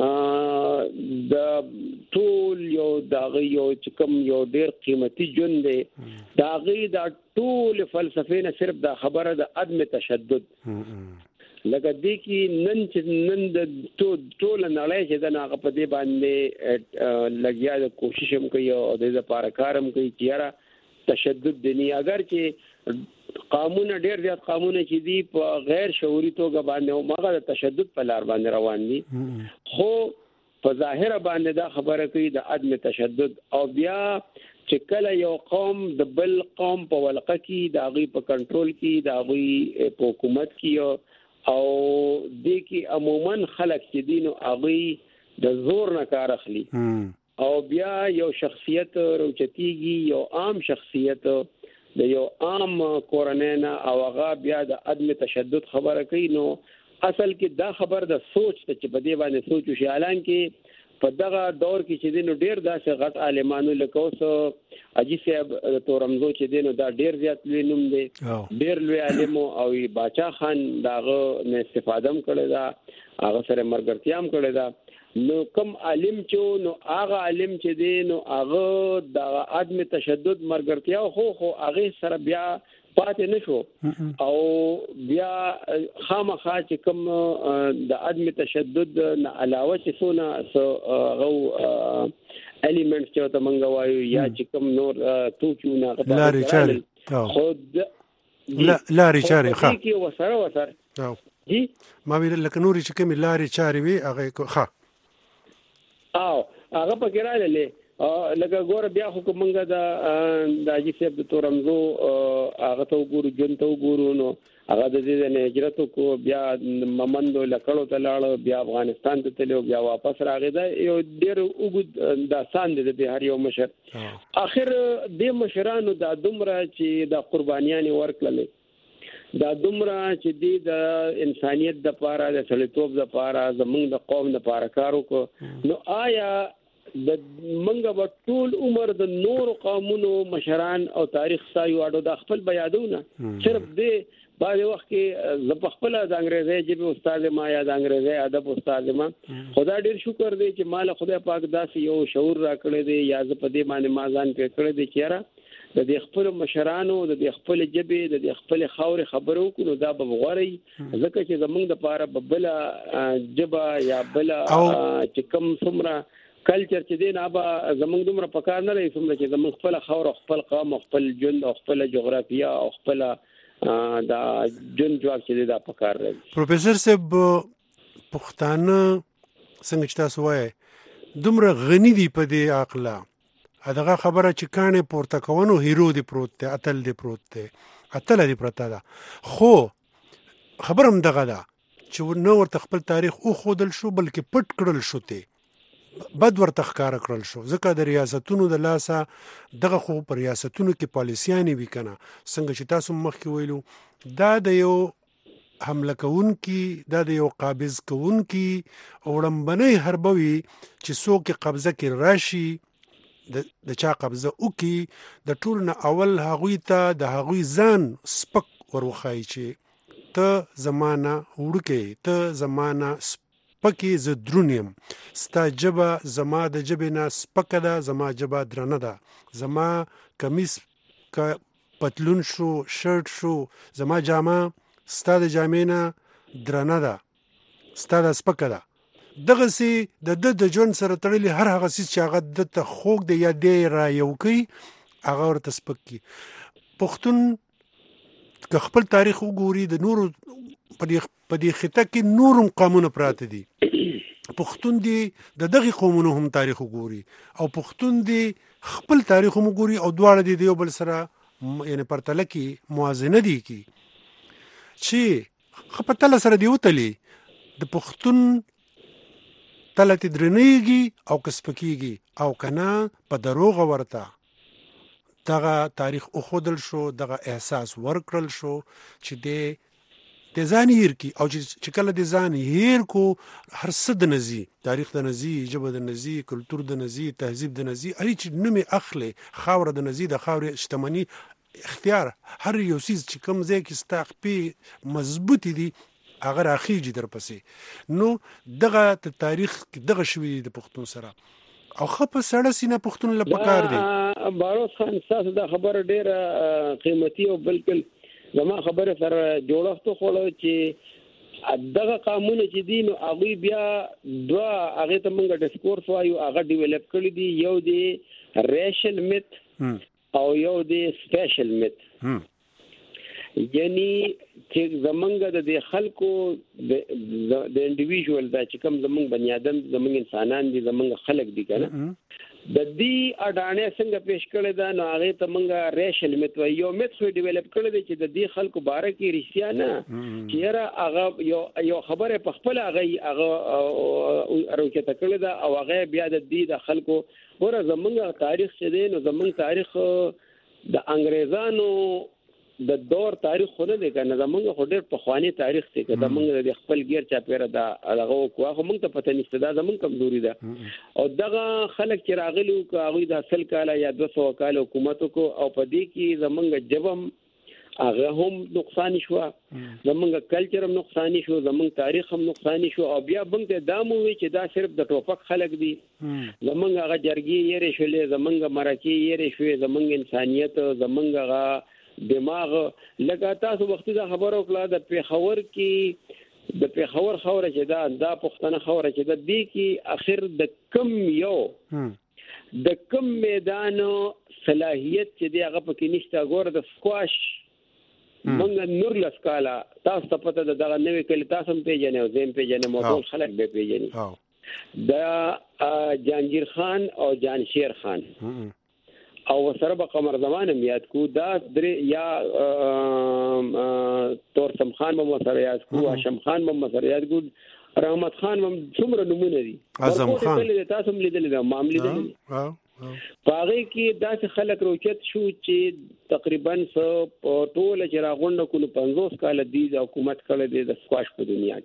د ټول یو داغي یو چې کوم یو ډیر قیمتي جون دی داغي دا ټول فلسفه نه صرف دا خبره د عدم تشدد لکه دې کې نن چې نن د ټول نړۍ چې د هغه په دې باندې لګیا د کوشش هم کوي او د لپاره کارم کوي چې را تشدد دني اگر چې قانون ډیر زیات قانون چې دی په غیر شعوري توګه باندې او ماغه د تشدد په لار باندې روان دي خو په ظاهر باندې دا خبره کوي د عدم تشدد او بیا چې کله یو قوم د بل قوم په ولقه کې د هغه په کنټرول کې د هغه په حکومت کې او د کې عموما خلک چې دین او هغه د زور نه کار اخلي او بیا یو شخصیت روچتيږي یو عام شخصیت د یو عام کورنینا او هغه بیا د عدم تشدد خبره کوي نو اصل کې دا خبر د سوچ ته چې په دې باندې سوچ وشي اعلان کې په دغه دور کې چې دینو ډیر داسې غټ عالمانو لکه اوس اجي صاحب تورمزو چې دینو دا ډیر زیات لوی نوم دی ډیر لوی عالم او باچا خان داغه نه استفاده هم کړی دا هغه سره مرګرتیا هم کړی دا نو کوم عالم چې نو هغه عالم چې دی نو هغه د عدم تشدد مرګرتیا خو خو هغه سره بیا پاتې نشو او بیا خامخا چې کوم د عدم تشدد نه علاوه چې څونه غو الیمنټس چې ته مونږ وایو یا چې کوم نور توچونه لاري چاري خود لا لاري چاري ښه کې وسره وسره جی ما ویل لکه نوري چې کوم لاري چاري وي هغه ښه او هغه پکې راغله لکه ګور بیا خو کومنګ د د اجي صاحب د تورمزو هغه ته وګورو جون ته وګورو نو هغه د دې نه هجرت کو بیا ممندو لکړو ته لاړ بیا افغانستان ته تلو بیا واپس راغی دا یو ډیر وګد داستان دی د هر یو مشر اخر د مشرانو د دومره چې د قربانیان ورکړل دا دومره چې د انسانيت د پاره د سړیتوب د پاره زمونږ د قوم د پاره کار وکړو نو آیا د منګه په ټول عمر د نور قومونو مشران او تاریخ سایو اډو د خپل بیادونه صرف دې بعد وخت کې ز په خپل د انګريزي جبه استاد ما یا د انګريزي ادب استاد ما خدای ډیر شکر دی چې مال خدای پاک داسې یو شعور را کړی دی یا ز په دې باندې ما ځان کې کړی دی چې را د دې خپل مشرانو د دې خپل جبه د دې خپل خاوري خبرو کو دا به غوري ځکه چې زمونږ د پاره ببل جبه یا بل چې کم څومره کلچر چې دین ابا زمونږ دومره پکار نه لري څومره چې زمونږ خپل خاور خپل قوم خپل ژوند او خپل جغرافیه او خپل دا ژوند جواب چې دا پکار لري. پروفیسور صاحب پښتانه څنګه چې تاسو وایي دومره غنی دي په دې عقله دغه خبره چې کانه پورته کوونو هیرو دی پروت دی اتل دی پروت دی اتل دی پرتا ده خو خبرم دغه ده چې نو ورته خپل تاریخ او خودل شو بلکې پټ کړل شو ته بد ورته ښکار کړل شو ځکه د ریاستونو د لاسه دغه خو پر ریاستونو کې پالیسیانې وی کنه څنګه چې تاسو مخکې ویلو دا د یو حمله کون کی دا د یو قابض کون کی اورمبنې حربوي چې څوک قبضه کې راشي د چا قبضه وکي د ټول نه اول هغوی ته د هغوی ځان سپک وروخای چې ته زمانہ وړکې ته زمانہ سپکې ز درونیم ستا جبه زما د جبه نه سپکه ده زما جبه درنه ده زما کمیس ک پتلون شو شرټ شو زما جامه ستا د جامې نه درنه ده ستا د سپکه ده دغه سي د د د ژوند سره تړلي هر هغه څه چې هغه د ته خوږ دی یا دی را یو کوي هغه ورته سپک کی پښتون که خپل تاریخ وګوري د نورو په دې خطه کې نورم قومونه پراته دي پښتون دی د دغه قومونو هم تاریخ وګوري او پښتون دی خپل تاریخ هم وګوري او دواړه دی یو بل سره یعنی پرتله کې موازنه دي کی چې خپل سره دی وتلی د پښتون تلت درنیږي او کسپکیږي او کنا په دروغ ورته دغه تاریخ او خودل شو دغه احساس ورکړل شو چې د د ځان هیر کی او چې کله د ځان هیر کو هر څه د نزي تاریخ د نزي ژبه د نزي کلچر د نزي تهذیب د نزي اړي چې نومي اخلي خاور د نزي د خاور شتمنی اختیار هر یو سیز چې کوم ځای کې ستاقپی مضبوطی دي اگر اخیږي در پسې نو دغه تاریخ دغه شوی د پښتون سره او خپه سړی سینه پښتون لپاره دی باروس خان تاسو دا خبره ډیره قیمتي او بلکل زما خبره سره جوړښت خو چې دغه قانون چې دین او هغه بیا دوا هغه ته موږ ډیسکورس وایو هغه ډیولپ کړی دی یو دی ریشل میت او یو دی سپیشل میت یعنی چې زمونږ د خلکو د د انډیویډوال دا چې کوم زمونږ بنی آدم زمونږ انسانان دي زمونږ خلک دي کنه د دې اډانې څنګه پیش کړی دا نو هغه ته مونږه ریشل میت وایو یو میت خو ډیولپ کړی دی چې د دې خلکو باره کې رښتیا نه چې را هغه یو یو خبره په خپل هغه هغه راوچته کړی دا او هغه بیا د دې د خلکو ور زمونږ تاریخ چې دی نو زمونږ تاریخ د انګريزانو د دور تاریخ خو نه دی کنه زمونږ خو ډېر پخوانی تاریخ دی که زمونږ د خپل غیر چا پیره دا هغه کوه خو مونږ ته پته نشته دا زمونږ کمزوري ده او دغه خلک چې راغلي او هغه د اصل کاله یا دوه سوه کال حکومت کو او په دې کې زمونږ جبم هغه هم نقصان شو زمونږ کلچر هم نقصان شو زمونږ تاریخ هم نقصان شو او بیا بنګ دا مو وی چې دا صرف د ټوپک خلک دي زمونږ هغه جرګي یې شولې زمونږ مرکه یې شوې زمونږ انسانيت زمونږ هغه دماغ لکه تاسو وختي دا خبر او کړه د پیښور کې د پیښور خوره چې دا د پښتنه خوره چې د دې کې اخر د کم یو د کم میدان صلاحیت چې دی هغه پکې نشته ګور د سکواش مونږ نور لسکاله تاسو ته پته د دغه نوې کلی تاسو هم پیژنې او زم پیژنې موضوع خلک به پیژنې د جانگیر خان او جانشیر خان او سره به قمر زمان هم یاد کو دا درې یا تورسم خان به سره یاد کو هاشم خان به سره یاد کو رحمت خان هم څومره نمونه دي اعظم خان تاسو هم لیدل دا معاملې دي پاره کې داسې خلک روچت شو چې تقریبا په ټوله چې راغونډه کولو پنځوس کال دی د حکومت کړه دی د سکواش په دنیا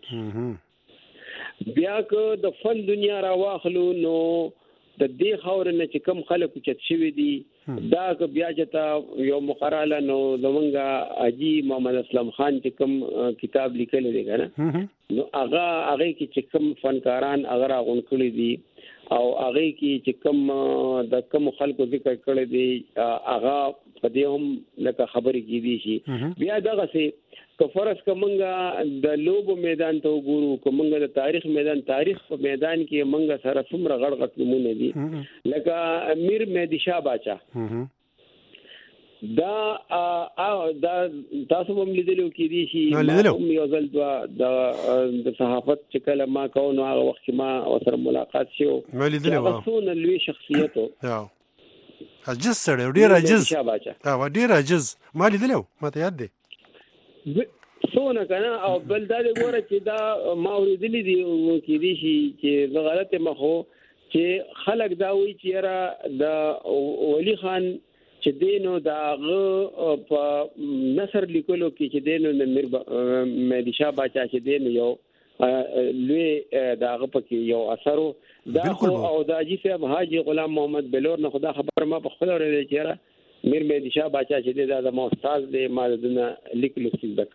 کې بیا که د فن دنیا را واخلو نو د دې خاور نه چې کم خلک چت شوی دي دا که بیا چې یو مقراله نو زمونږه اجي محمد اسلام خان چې کم کتاب لیکل دی کنه نو هغه هغه کې چې کم فنکاران هغه راغون کړی دي او هغه کې چې کوم د کوم خلکو ذکر کړی دی هغه په دې هم لکه خبرې کیدي شي. بیا دغه سي که فرض کومنګ د لوبو میدان ته وګورو، کومنګ د تاریخ میدان تاریخ په میدان کې منګه سره څومره غړ غړ نمونه دي لکه امیر مهدی شاه باچا دا ا دا تاسو هم لیدلو کې دي شي هم یو ځل د صحافت چې کله ما کو نو هغه وخت ما سره ملاقات شو هغه څونه لوی شخصیت و عجز سره ډیر عجز او ډیر عجز ما لیدلو ما ته یاد دی څونه کنه. او بل دا وګوره چې دا ما ورېدلې دي کې دي شي چې غلطه مخو چې خلک دا وایي چې را د ولی خان چې دینو داغه په نصر لیکلو کې چې دینو د میر مهدی شاه باچا چې دینو یو لوی داغه پکې یو اثر دا او د اجي صاحب حاجی غلام محمد بلور نه خدا خبر ما په خپل ورته چیرې میر مهدی شاه باچا چې دا د مو استاد دی ما دنه لیکلو څه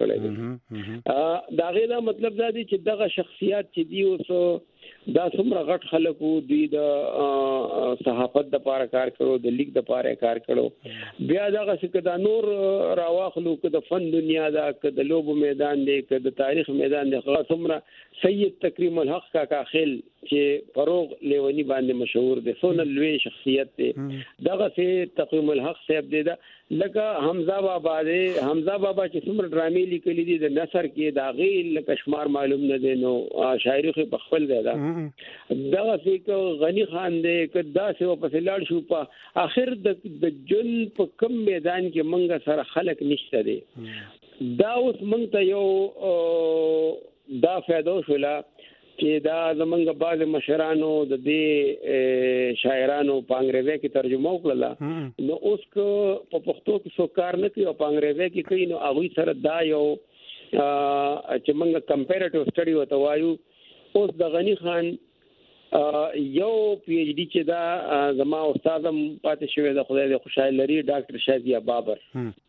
کړی دا غي دا مطلب دا دی چې دغه شخصیت چې دی اوس دا څومره غټ خلکو دی د صحافت د پاره کار کړو د لیک د پاره کار کړو بیا دغه څه دا نور راواخلو که د فن دنیا دا که د لوبو میدان دی که د تاریخ میدان دی خلاص څومره سید تکریم الحق کا کاخل چې فروغ لیونی باندې مشهور دی سونه لوی شخصیت دی دغه څه تقویم الحق صاحب دی دا لکه حمزه بابا دی حمزه بابا چې څومره ډرامې لیکلي دي د نثر کې دا غي لکه شمار معلوم نه دی نو شاعري خو په خپل دی دا دغه څه غنی خان دی که دا څه په لاړ شو په اخر د جن په کم میدان کې منګه سره خلک نشته دی دا اوس مونږ ته یو دا فائدہ شولا چې دا زمونږ بعض مشرانو د دې شاعرانو په انګریزي کې ترجمه وکړه نو اوس کو په پښتو کې څو کار نه کوي او په انګریزي کې کوي نو هغه سره دا یو چې موږ کمپیریټیو سټډي وته وایو اوس د غنی خان یو پی ایچ ډی چې دا زما استادم پاتې شوی د خدای د خوشاله لري ډاکټر شازیه بابر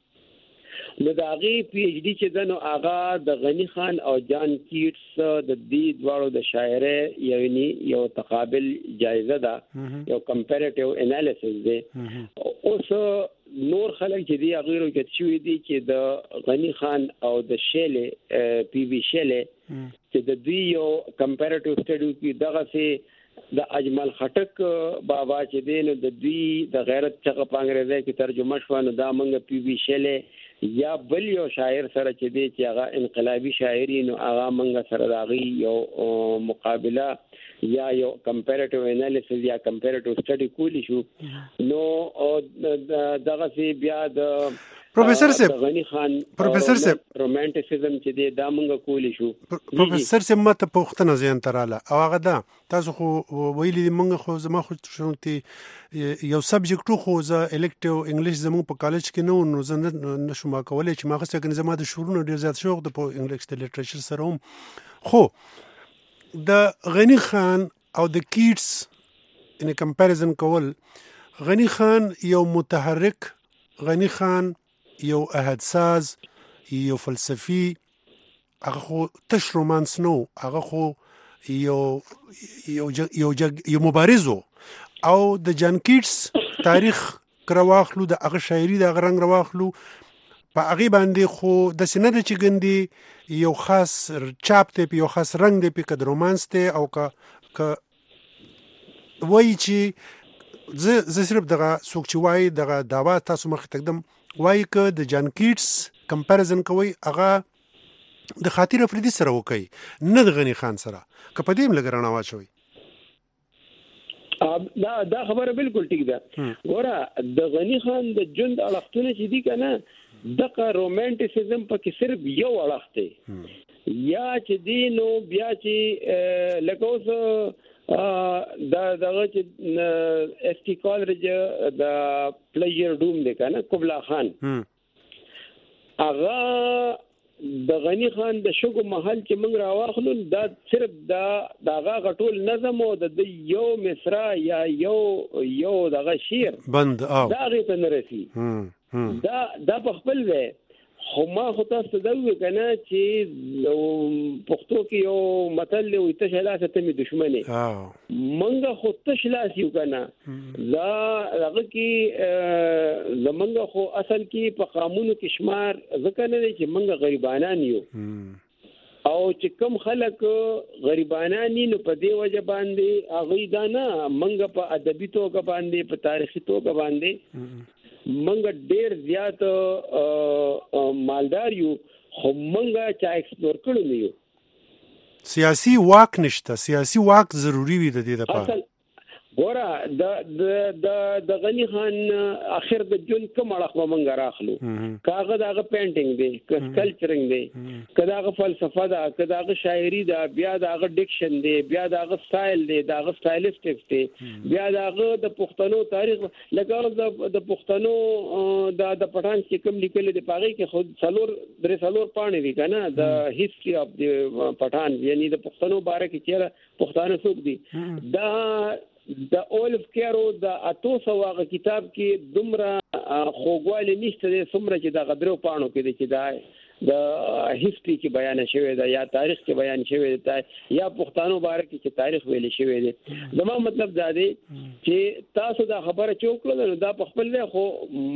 نو دا غي پی ایچ ډی چې دنو آغا د غنی خان او جان کیټس د دې دواړو د شاعره یعنی یو تقابل جایزه ده یو کمپیریټیو انالیسس دی اوس نور خلک چې دی غیرو کې شوی دی چې د غنی خان او د شیله پی وی شیله چې د دې یو کمپیریټیو سټډي کې دغه سي د اجمل خټک بابا چې دین د دې د غیرت څخه په انګریزي کې ترجمه شو نو دا منګه پی وی شیله یا بل یو شاعر سره چې دی چې هغه انقلابی شاعری نو هغه منګه سره راغی یو مقابله یا یو کمپیریټیو انالیسس یا کمپیریټیو سټډي کولی شو نو دغه سی بیا د پروفیسور صاحب غنی خان پروفیسور صاحب رومانټیسزم چې دی دا مونږ کولی شو پروفیسور صاحب ماته پوښتنه ځین تراله او هغه دا تاسو خو ویلي مونږ خو زما خو شونتي یو سبجیکټ خو ز الکټیو انګلیش زموږ په کالج کې نو نو زه نشم کولای چې ما غوښته کنه زما د شورونو ډیر زیات شوق د په انګلیش د لټریچر سره هم خو د غنی خان او د کیټس ان کمپیریزن کول غنی خان یو متحرک غنی خان یو احدساز یو فلسفي هغه خو تش رومانس نو هغه خو یو یو یو یو مبارزو او د جان کیټس تاریخ کرواخلو د هغه شاعري د هغه رنگ رواخلو په هغه باندې خو د سینه د چګندي یو خاص چاپ ته یو خاص رنگ دی په د رومانس ته او ک ک وای چې ز ز صرف دغه سوق چې وای دغه داوا تاسو مخ تقدم وای ک د جان کیټس کمپیریزن کوي هغه د خاطر افریدي سره وکي نه د غنی خان سره که په دې لګرانه واچوي دا دا خبره بالکل ټیک ده ګوره د غنی خان د جند اړختونه چې دي کنه دغه رومانټیسزم پکې صرف یو اړخ دی یا چې دی نو بیا چې لکه اوس دا دغه چې اس ټی کالج د پلیجر ډوم دی کنه قبلا خان هغه د غنی خان د شګو محل چې موږ راواخلو دا صرف دا دغه غټول نظم او د یو مصرا یا یو یو دغه شعر بند او دا غي ته نرسي دا دا په خپل وې خو ما خو تاسو دا وی کنه چې پښتو کې یو متل دی وي ته شلاس ته می دښمنه منګه خو ته شلاس یو کنه دا هغه کې زمنګ خو اصل کې په قانون کې شمار ځکه نه چې منګه غریبانان یو او چې کوم خلک غریبانان نو په دې وجه باندې هغه دا نه منګه په ادبي توګه باندې په تاریخي توګه باندې منګه ډیر زیات مالدار یو خو منګه چا ایکسپلور کړو نه یو سیاسي واک نشته سیاسي واک ضروری وي د دې لپاره ګوره د د د د غنی خان اخر د جون کوم اړه منګه راخلو کاغه دغه پینټینګ دی کلچرینګ دی کداغه فلسفه ده کداغه شاعري ده بیا دغه ډیکشن دی بیا دغه سټایل دی دغه سټایلیسټکس دی بیا دغه د پښتنو تاریخ لکه د د پښتنو د د پټان چې کوم لیکل دی پاره کې خود څلور درې څلور پاڼې دي کنه د هیستوري اف د پټان یعنی د پښتنو باره کې چیرې پښتانه څوک دي دا د اولف کیرو د اتو سواغه کتاب کې دومره خوګوالي نشته د څومره چې د غدرو پاڼو کې دي چې دا د هیستوري کې بیان شوی دی یا تاریخ کې بیان شوی دی یا پښتنو باره کې چې تاریخ ویل شوی دی زما مطلب دا دی چې تاسو دا خبره چوکړل دا په خپل ځای خو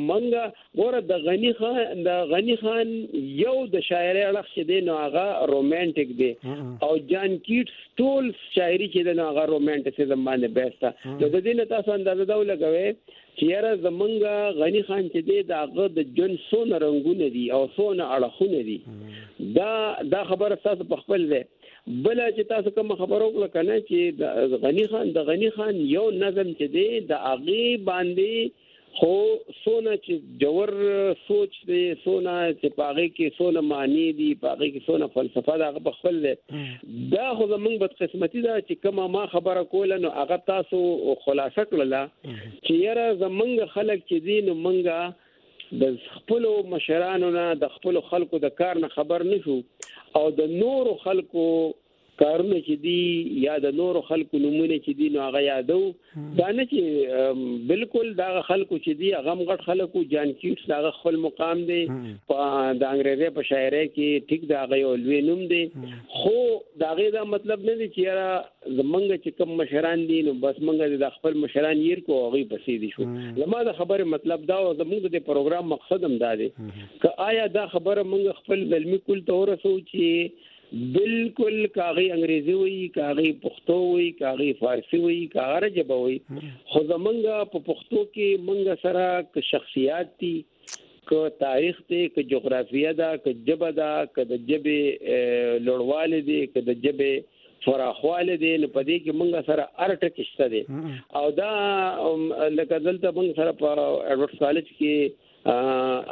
منګه ګوره د غنی خان د غنی خان یو د شاعري اړخ چې دی نو هغه رومانټیک دی او جان کیټس ټول شاعري چې دی نو هغه رومانټیسزم باندې بیسته نو د دې نه تاسو اندازه دا ولګوي چې یاره زمونږ غنی خان چې دی داغه د جون سونه رنگونه دي او سونه اړخونه دي دا دا خبره تاسو په خپل دی بل چې تاسو کوم خبرو وکړه کنه چې د غنی خان د غنی خان یو نظم چې دی د اغي باندې خو سونه چې جوور سوچ دی سونه چې پاغي کې سونه معنی دي پاغي کې سونه فلسفه دا په خپل دی دا خو زمونږ بد قسمتي دا چې کومه ما خبره کوله نو هغه تاسو خلاصه کړله چې یاره زمونږ خلک چې دي نو مونږه د خپل مشرانو نه د خپل خلکو د کار نه خبر نشو او د نورو خلکو کارونه چې دي یا د نورو خلکو نمونه چې دي نو هغه یادو دا نه چې بالکل دا خلکو چې دي هغه غټ خلکو جان کیټس دا خپل مقام دی په د انګریزي په شاعرۍ کې ټیک دا غي ولوي نوم دی خو دا غي دا مطلب نه دی چې زمونږ چې کوم مشران دي نو بس مونږ د خپل مشران یې کو هغه پسې دي شو لمه دا خبره مطلب دا او زمونږ د پروګرام مقصد هم دا دی ک آیا دا خبره مونږ خپل علمي کول ته ورسو چې بالکل کاغی انګریزي وي کاغی پښتو وي کاغی فارسی وي کاغه عربي وي خو زمونږ په پښتو کې مونږ سره ک شخصیت دي ک تاریخ دی ک جغرافیه ده ک جبه ده ک د جبه لوړواله دي ک د جبه فراخواله دي نو په دې کې مونږ سره ارټ کشته دي او دا لکه دلته مونږ سره په ایډورډ کالج کې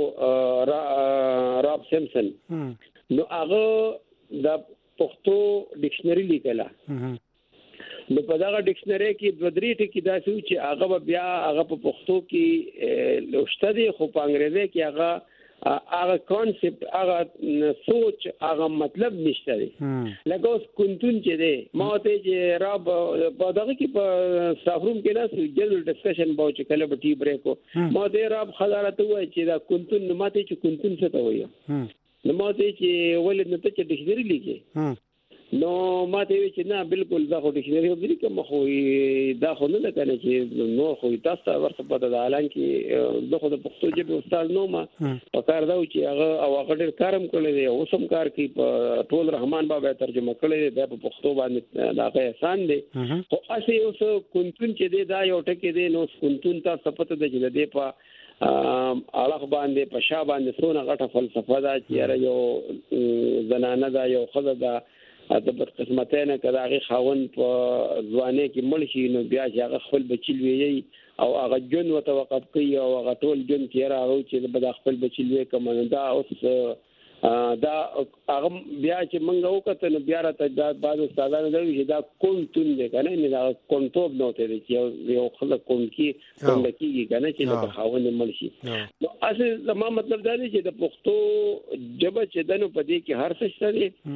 هغه راب سیمسن نو هغه د پښتو ډکشنری لیکله نو په دا ډکشنری کې د درې ټکي داسې چې هغه بیا هغه په پښتو کې لوشته دي خو په انګریزي کې هغه هغه کانسپټ هغه سوچ هغه مطلب نشته دي لکه اوس کنتون چې دی ما ته چې را په دغه کې په سافروم کې نه جنرال ډسکشن باو چې کله به ټی بریک ما ته را خزارته وای چې دا کنتون نو ماته چې کنتون څه ته وایي نو ماته چې ولې نه ته چې ډکشنری لیکي نو ماته وی چې نه بالکل دا خو ډکشنری وګړي کوم خو دا خو نه کنه چې نو خو تاسو ورته پته ده الان کې دغه د پښتو ژبه استاد نو ما په کار دا چې هغه او هغه ډېر کارم کړی دی او سم کار کوي په ټول رحمان بابا ترجمه کړی دی په پښتو باندې دا غي آسان دی خو اسی اوس کونتون چې دی دا یو ټکی دی نو کونتون تاسو پته ده چې دی په اړه باندې په شا باندې سونه غټه فلسفه ده چې یو زنانه ده یو خزه ده د بد قسمتانه کله هغه خاون په ځواني کې مړ شي نو بیا چې هغه خپل بچی وی او هغه جون وتوقف کوي او هغه ټول جون کې راغو چې د خپل بچی وی کوم دا اوس دا هغه بیا چې منغه وکړه نو بیا راته دا بعد استادانو دا وی دا کونتون دی کنه نه دا کونټوب نو ته دی یو خلک کون کې کوم کېږي کنه چې د خاون مړ شي نو اصل زما مطلب دا دی چې د پښتو جبه چې دنو پدې کې هر څه شته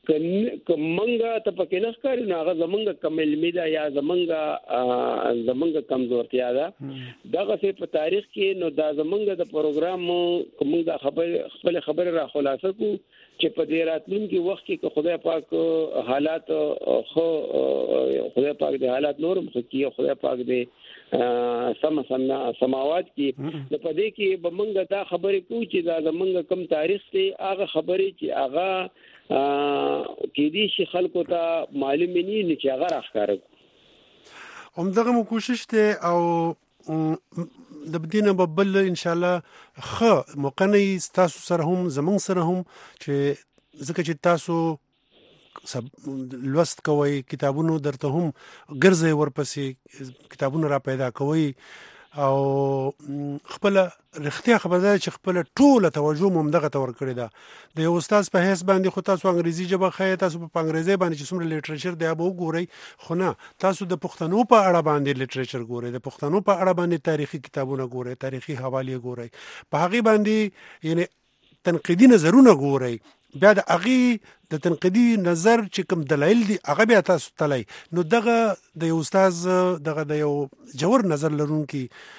کومنګا ته پکې نه ښکاري نو هغه زمونږ کم علمي ده یا زمونږ زمونږ کمزورتیا ده دغه څه په تاریخ کې نو دا زمونږ د پروګرام کومه د خبر خپل خبر را خلاصه کو چې په دې راتلونکي وخت کې خدای پاک حالات خو خدای پاک د حالات نور مخکې خدای پاک دې سم سم سماوات کې د پدې کې بمنګ دا خبرې کو چې دا زمونږ کم تاریخ دی هغه خبرې چې هغه کې دي چې خلکو ته معلوم نه ني چې هغه راخاره هم دغه مو کوشش ته او د بدینه ببل ان شاء الله خ مقنی تاسو سره هم زمون سره هم چې ځکه چې تاسو لوست کوي کتابونو درته هم ګرځي ورپسې کتابونه را پیدا کوي او خپل رښتیا خبردار چې خپل ټوله توجه مم دغه تور کړی دا د یو استاد په هیڅ باندې خو تاسو انګریزي ژبه خای تاسو په انګریزي باندې چې څومره لیټریچر دی به وګورئ خو نه تاسو د پښتنو په اړه باندې لیټریچر ګورئ د پښتنو په اړه باندې تاریخي کتابونه ګورئ تاریخي حواله ګورئ په هغه باندې یعنی تنقیدي نظرونه ګورئ بیا د هغه د تنقیدي نظر چې کوم دلایل دي هغه بیا تاسو تلای نو دغه د یو استاد دغه د یو جوړ نظر لرونکي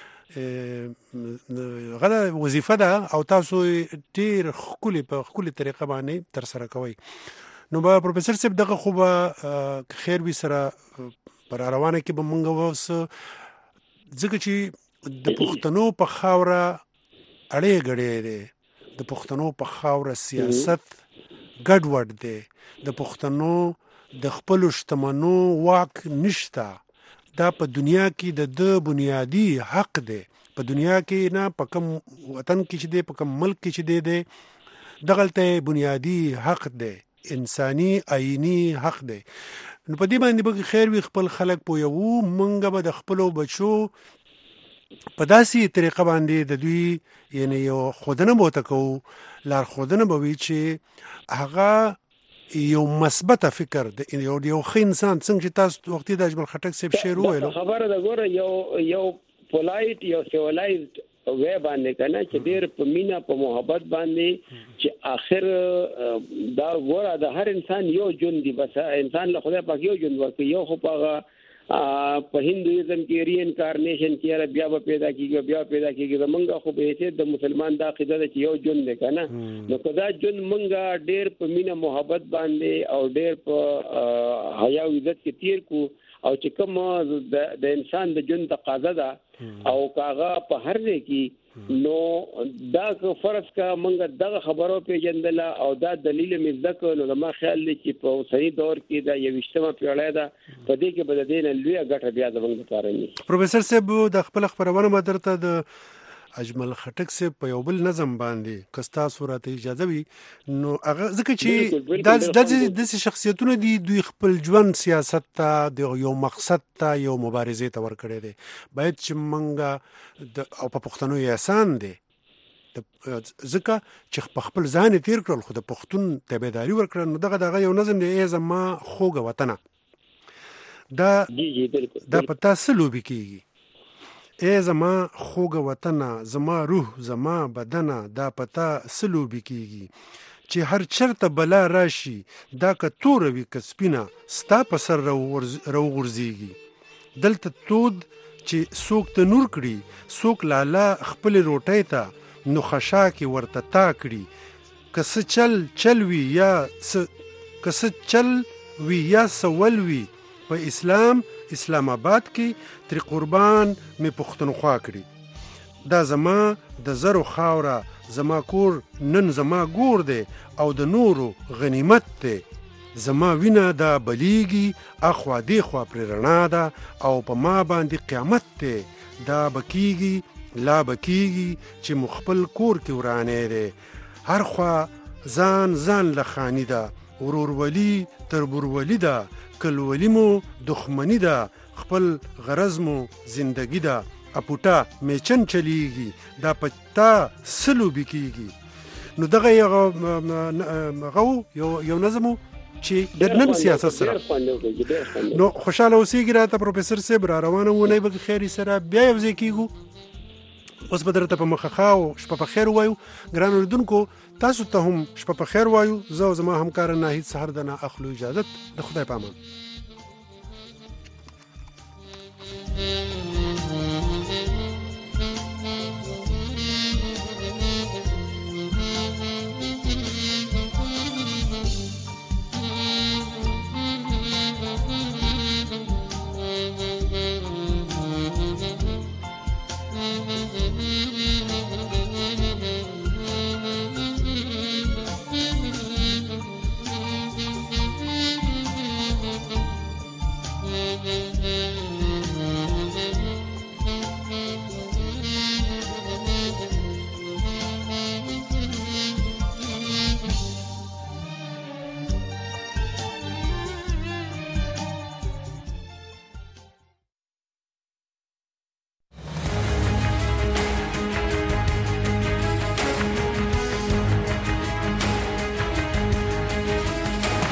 غدا وظیفه ده او تاسو ډیر خولي په خولي طریقه باندې تر سره کوي نو با پروفیسور صاحب دغه خو به خیر وي سره پر روانه کې به مونږ وس ځکه چې د پښتنو په خاوره اړې غړې ده د پښتنو په خاوره سیاست ګډوډ دی د پښتنو د خپل شتمنو واک نشتا دا په دنیا کې د د بنیادی حق دی په دنیا کې نه په کوم وطن کې چې دی په کوم ملک کې چې دی دی دغلته بنیادی حق دی انساني آئینی حق دی نو په دې باندې به خیر وي خپل خلک پویو مونږ به د خپل بچو په داسې طریقه باندې د دوی یعنی یو خودنه بوته کو لار خودنه به وي چې هغه یو مثبت فکر د یو یو خې انسان څنګه چې تاسو وختي د اجمل خټک صاحب شعر ویلو خبره دا ګوره یو یو پولایټ یو سیولایزد وې باندې کنه چې ډېر په مینا په محبت باندې چې اخر دا ګوره د هر انسان یو جون دی بس انسان له خدای پاک یو جون ورکړي یو خو پاغه په هندویزم کې ری انکارنیشن کې بیا به پیدا کیږي بیا پیدا کیږي زمونږ خو به هیڅ د مسلمان دا عقیده ده چې یو جون دی کنه نو کدا جون مونږه ډېر په مینا محبت باندې او ډېر په حیا او عزت کې تیر کو او چې کوم د انسان د جون تقاضا ده او کاغه په هر ځای کې نو دا که فرض کا مونږ دغه خبرو پیژندل او دا دلیل مې ذکر نو ما خیال دی چې په صحیح دور کې دا یو وشتمه پیړۍ ده په دې کې بل دین لوی غټه بیا زموږ لپاره نه پروفیسور صاحب د خپل خبرونه مدرته د اجمل خټک صاحب په یو بل نظم باندې کستا صورت اجازه وي نو هغه ځکه چې د د شخصیتونو دي دوی خپل ژوند سیاست ته د یو مقصد ته یو مبارزه ته ور کړی دي باید چې منګه د او په پښتنو یې آسان دي ځکه چې په خپل ځان تیر کړل خو د پښتون تابعداري ور کړل نو دغه دغه یو نظم دی ای زما خوګه وطن دا جی جی بالکل دا پتا سلوبي کیږي ای زما خوګه وطن زما روح زما بدن دا پتا سلوبي کیږي چې هر چرته بلا راشي دا کتور وی کسپینا ستا په سر رو غورځيږي دلته تود چې سوک ته نور کړي سوک لالا خپل روټي ته نو خشا کې ورته تا کړي کس چل چل وی یا س کس چل وی یا سول وی په اسلام اسلام آباد کې تر قربان می پښتونخوا کړی دا زما د زرو خاوره زما کور نن زما ګور دی او د نورو غنیمت دی زما وینا دا بلیږي اخوا دی خوا پر رڼا ده او په ما باندې قیامت دی دا بکیږي لا بکیږي چې مخبل کور کې ورانه دی هر خوا ځان ځان لخانی ده ورورولي تر برولي ده کلولی مو دښمنی ده خپل غرض مو زندگی ده اپوټا میچن چلیږي دا پتا سلو بکیږي نو دغه یو یو یو نظم چې د نن سیاست سره نو خوشاله اوسېږي راته پروفیسور صاحب را روانه ونه به خیری سره بیا یو ځای کیږو اوس به درته په مخه خاو شپه په خیر وایو. ګران اوریدونکو تاسو ته هم شپه په خیر وایو. زه او زما همکار ناهید سحر د نه اخلو اجازت. د خدای په امان.